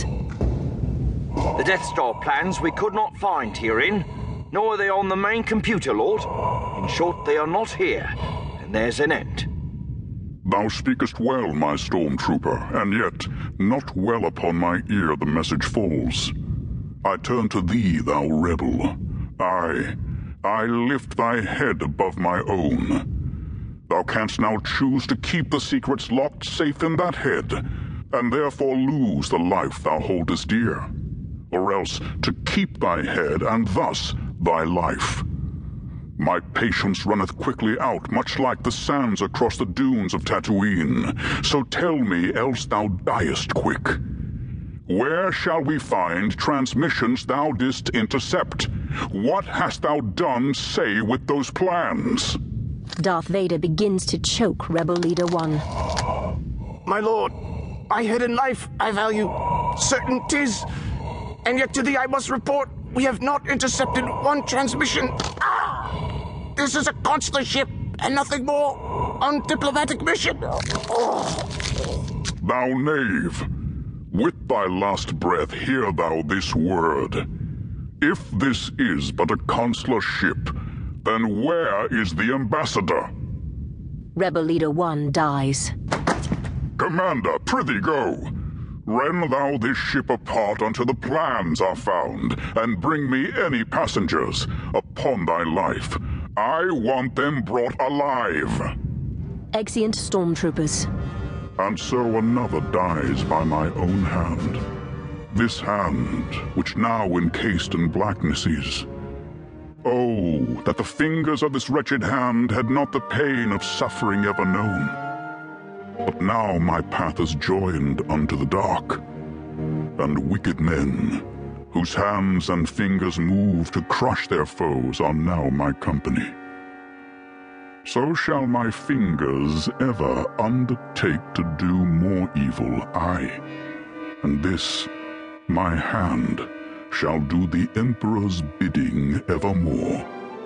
The Death Star plans we could not find herein, nor are they on the main computer, Lord. In short, they are not here, and there's an end. Thou speakest well, my stormtrooper, and yet not well upon my ear the message falls. I turn to thee, thou rebel. I, I lift thy head above my own. Thou canst now choose to keep the secrets locked safe in that head, and therefore lose the life thou holdest dear, or else to keep thy head and thus thy life. My patience runneth quickly out, much like the sands across the dunes of Tatooine. So tell me, else thou diest quick. Where shall we find transmissions thou didst intercept? What hast thou done, say, with those plans? Darth Vader begins to choke Rebel Leader One. My lord, I had a knife I value, certain 'tis, and yet to thee I must report, we have not intercepted one transmission. Ah! This is a consular ship, and nothing more. On diplomatic mission. Oh. Thou knave, with thy last breath hear thou this word. If this is but a consular ship, then where is the ambassador? Rebel Leader One dies. Commander, prithee go. Rend thou this ship apart until the plans are found, and bring me any passengers upon thy life. I want them brought alive. Exeunt stormtroopers. And so another dies by my own hand. This hand, which now encased in blackness is. Oh, that the fingers of this wretched hand had not the pain of suffering ever known. But now my path is joined unto the dark, and wicked men, whose hands and fingers move to crush their foes, are now my company. So shall my fingers ever undertake to do more evil, aye, and this, my hand, shall do the Emperor's bidding evermore.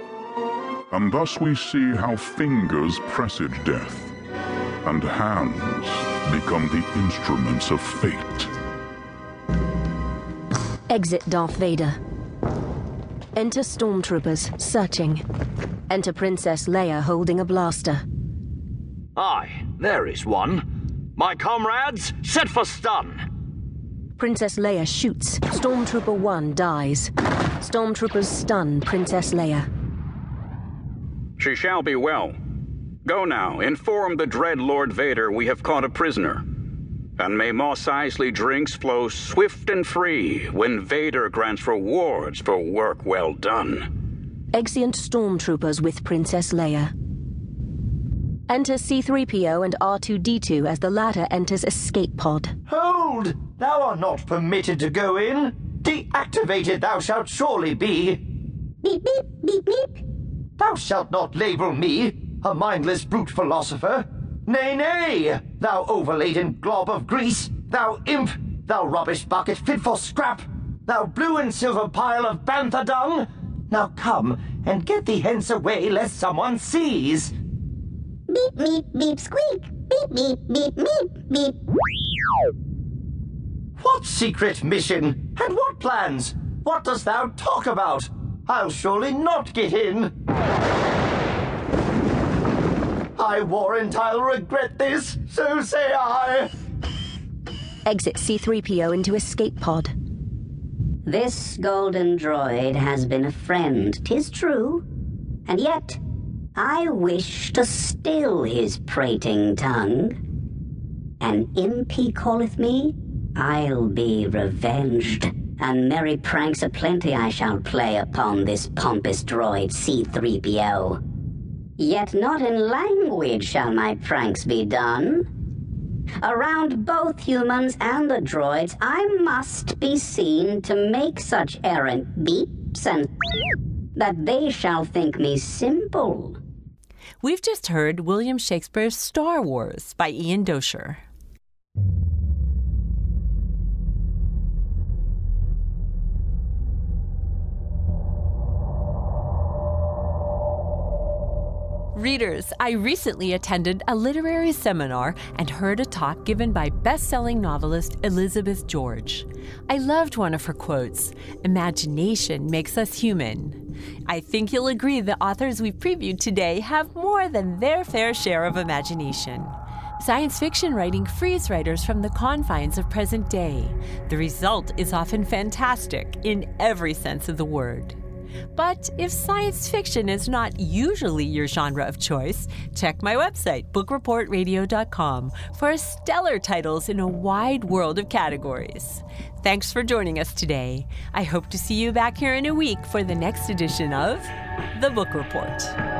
And thus we see how fingers presage death, and hands become the instruments of fate. Exit Darth Vader. Enter stormtroopers, searching. Enter Princess Leia holding a blaster. Aye, there is one. My comrades, set for stun! Princess Leia shoots. Stormtrooper one dies. Stormtroopers stun Princess Leia. She shall be well. Go now, inform the dread Lord Vader we have caught a prisoner. And may Mos Eisley drinks flow swift and free when Vader grants rewards for work well done. Exeunt stormtroopers with Princess Leia. Enter C three P O and R two D two as the latter enters escape pod. Hold! Thou art not permitted to go in. Deactivated thou shalt surely be. Beep, beep, beep, beep. Thou shalt not label me a mindless brute philosopher. Nay, nay, thou overladen glob of grease, thou imp, thou rubbish bucket fit for scrap, thou blue and silver pile of bantha dung. Now come and get thee hence away lest someone sees. Beep, beep, beep, squeak. Beep, beep, beep, beep, beep. What secret mission? And what plans? What dost thou talk about? I'll surely not get in. I warrant I'll regret this, so say I. Exit C three P O into escape pod. This golden droid has been a friend, 'tis true, and yet I wish to still his prating tongue. An imp he calleth me, I'll be revenged, and merry pranks aplenty I shall play upon this pompous droid C three P O. Yet not in language shall my pranks be done. Around both humans and the droids I must be seen to make such errant beeps and that they shall think me simple. We've just heard William Shakespeare's Star Wars by Ian Dozier. Readers, I recently attended a literary seminar and heard a talk given by best-selling novelist Elizabeth George. I loved one of her quotes, "Imagination makes us human." I think you'll agree the authors we've previewed today have more than their fair share of imagination. Science fiction writing frees writers from the confines of present day. The result is often fantastic in every sense of the word. But if science fiction is not usually your genre of choice, check my website, book report radio dot com, for stellar titles in a wide world of categories. Thanks for joining us today. I hope to see you back here in a week for the next edition of The Book Report.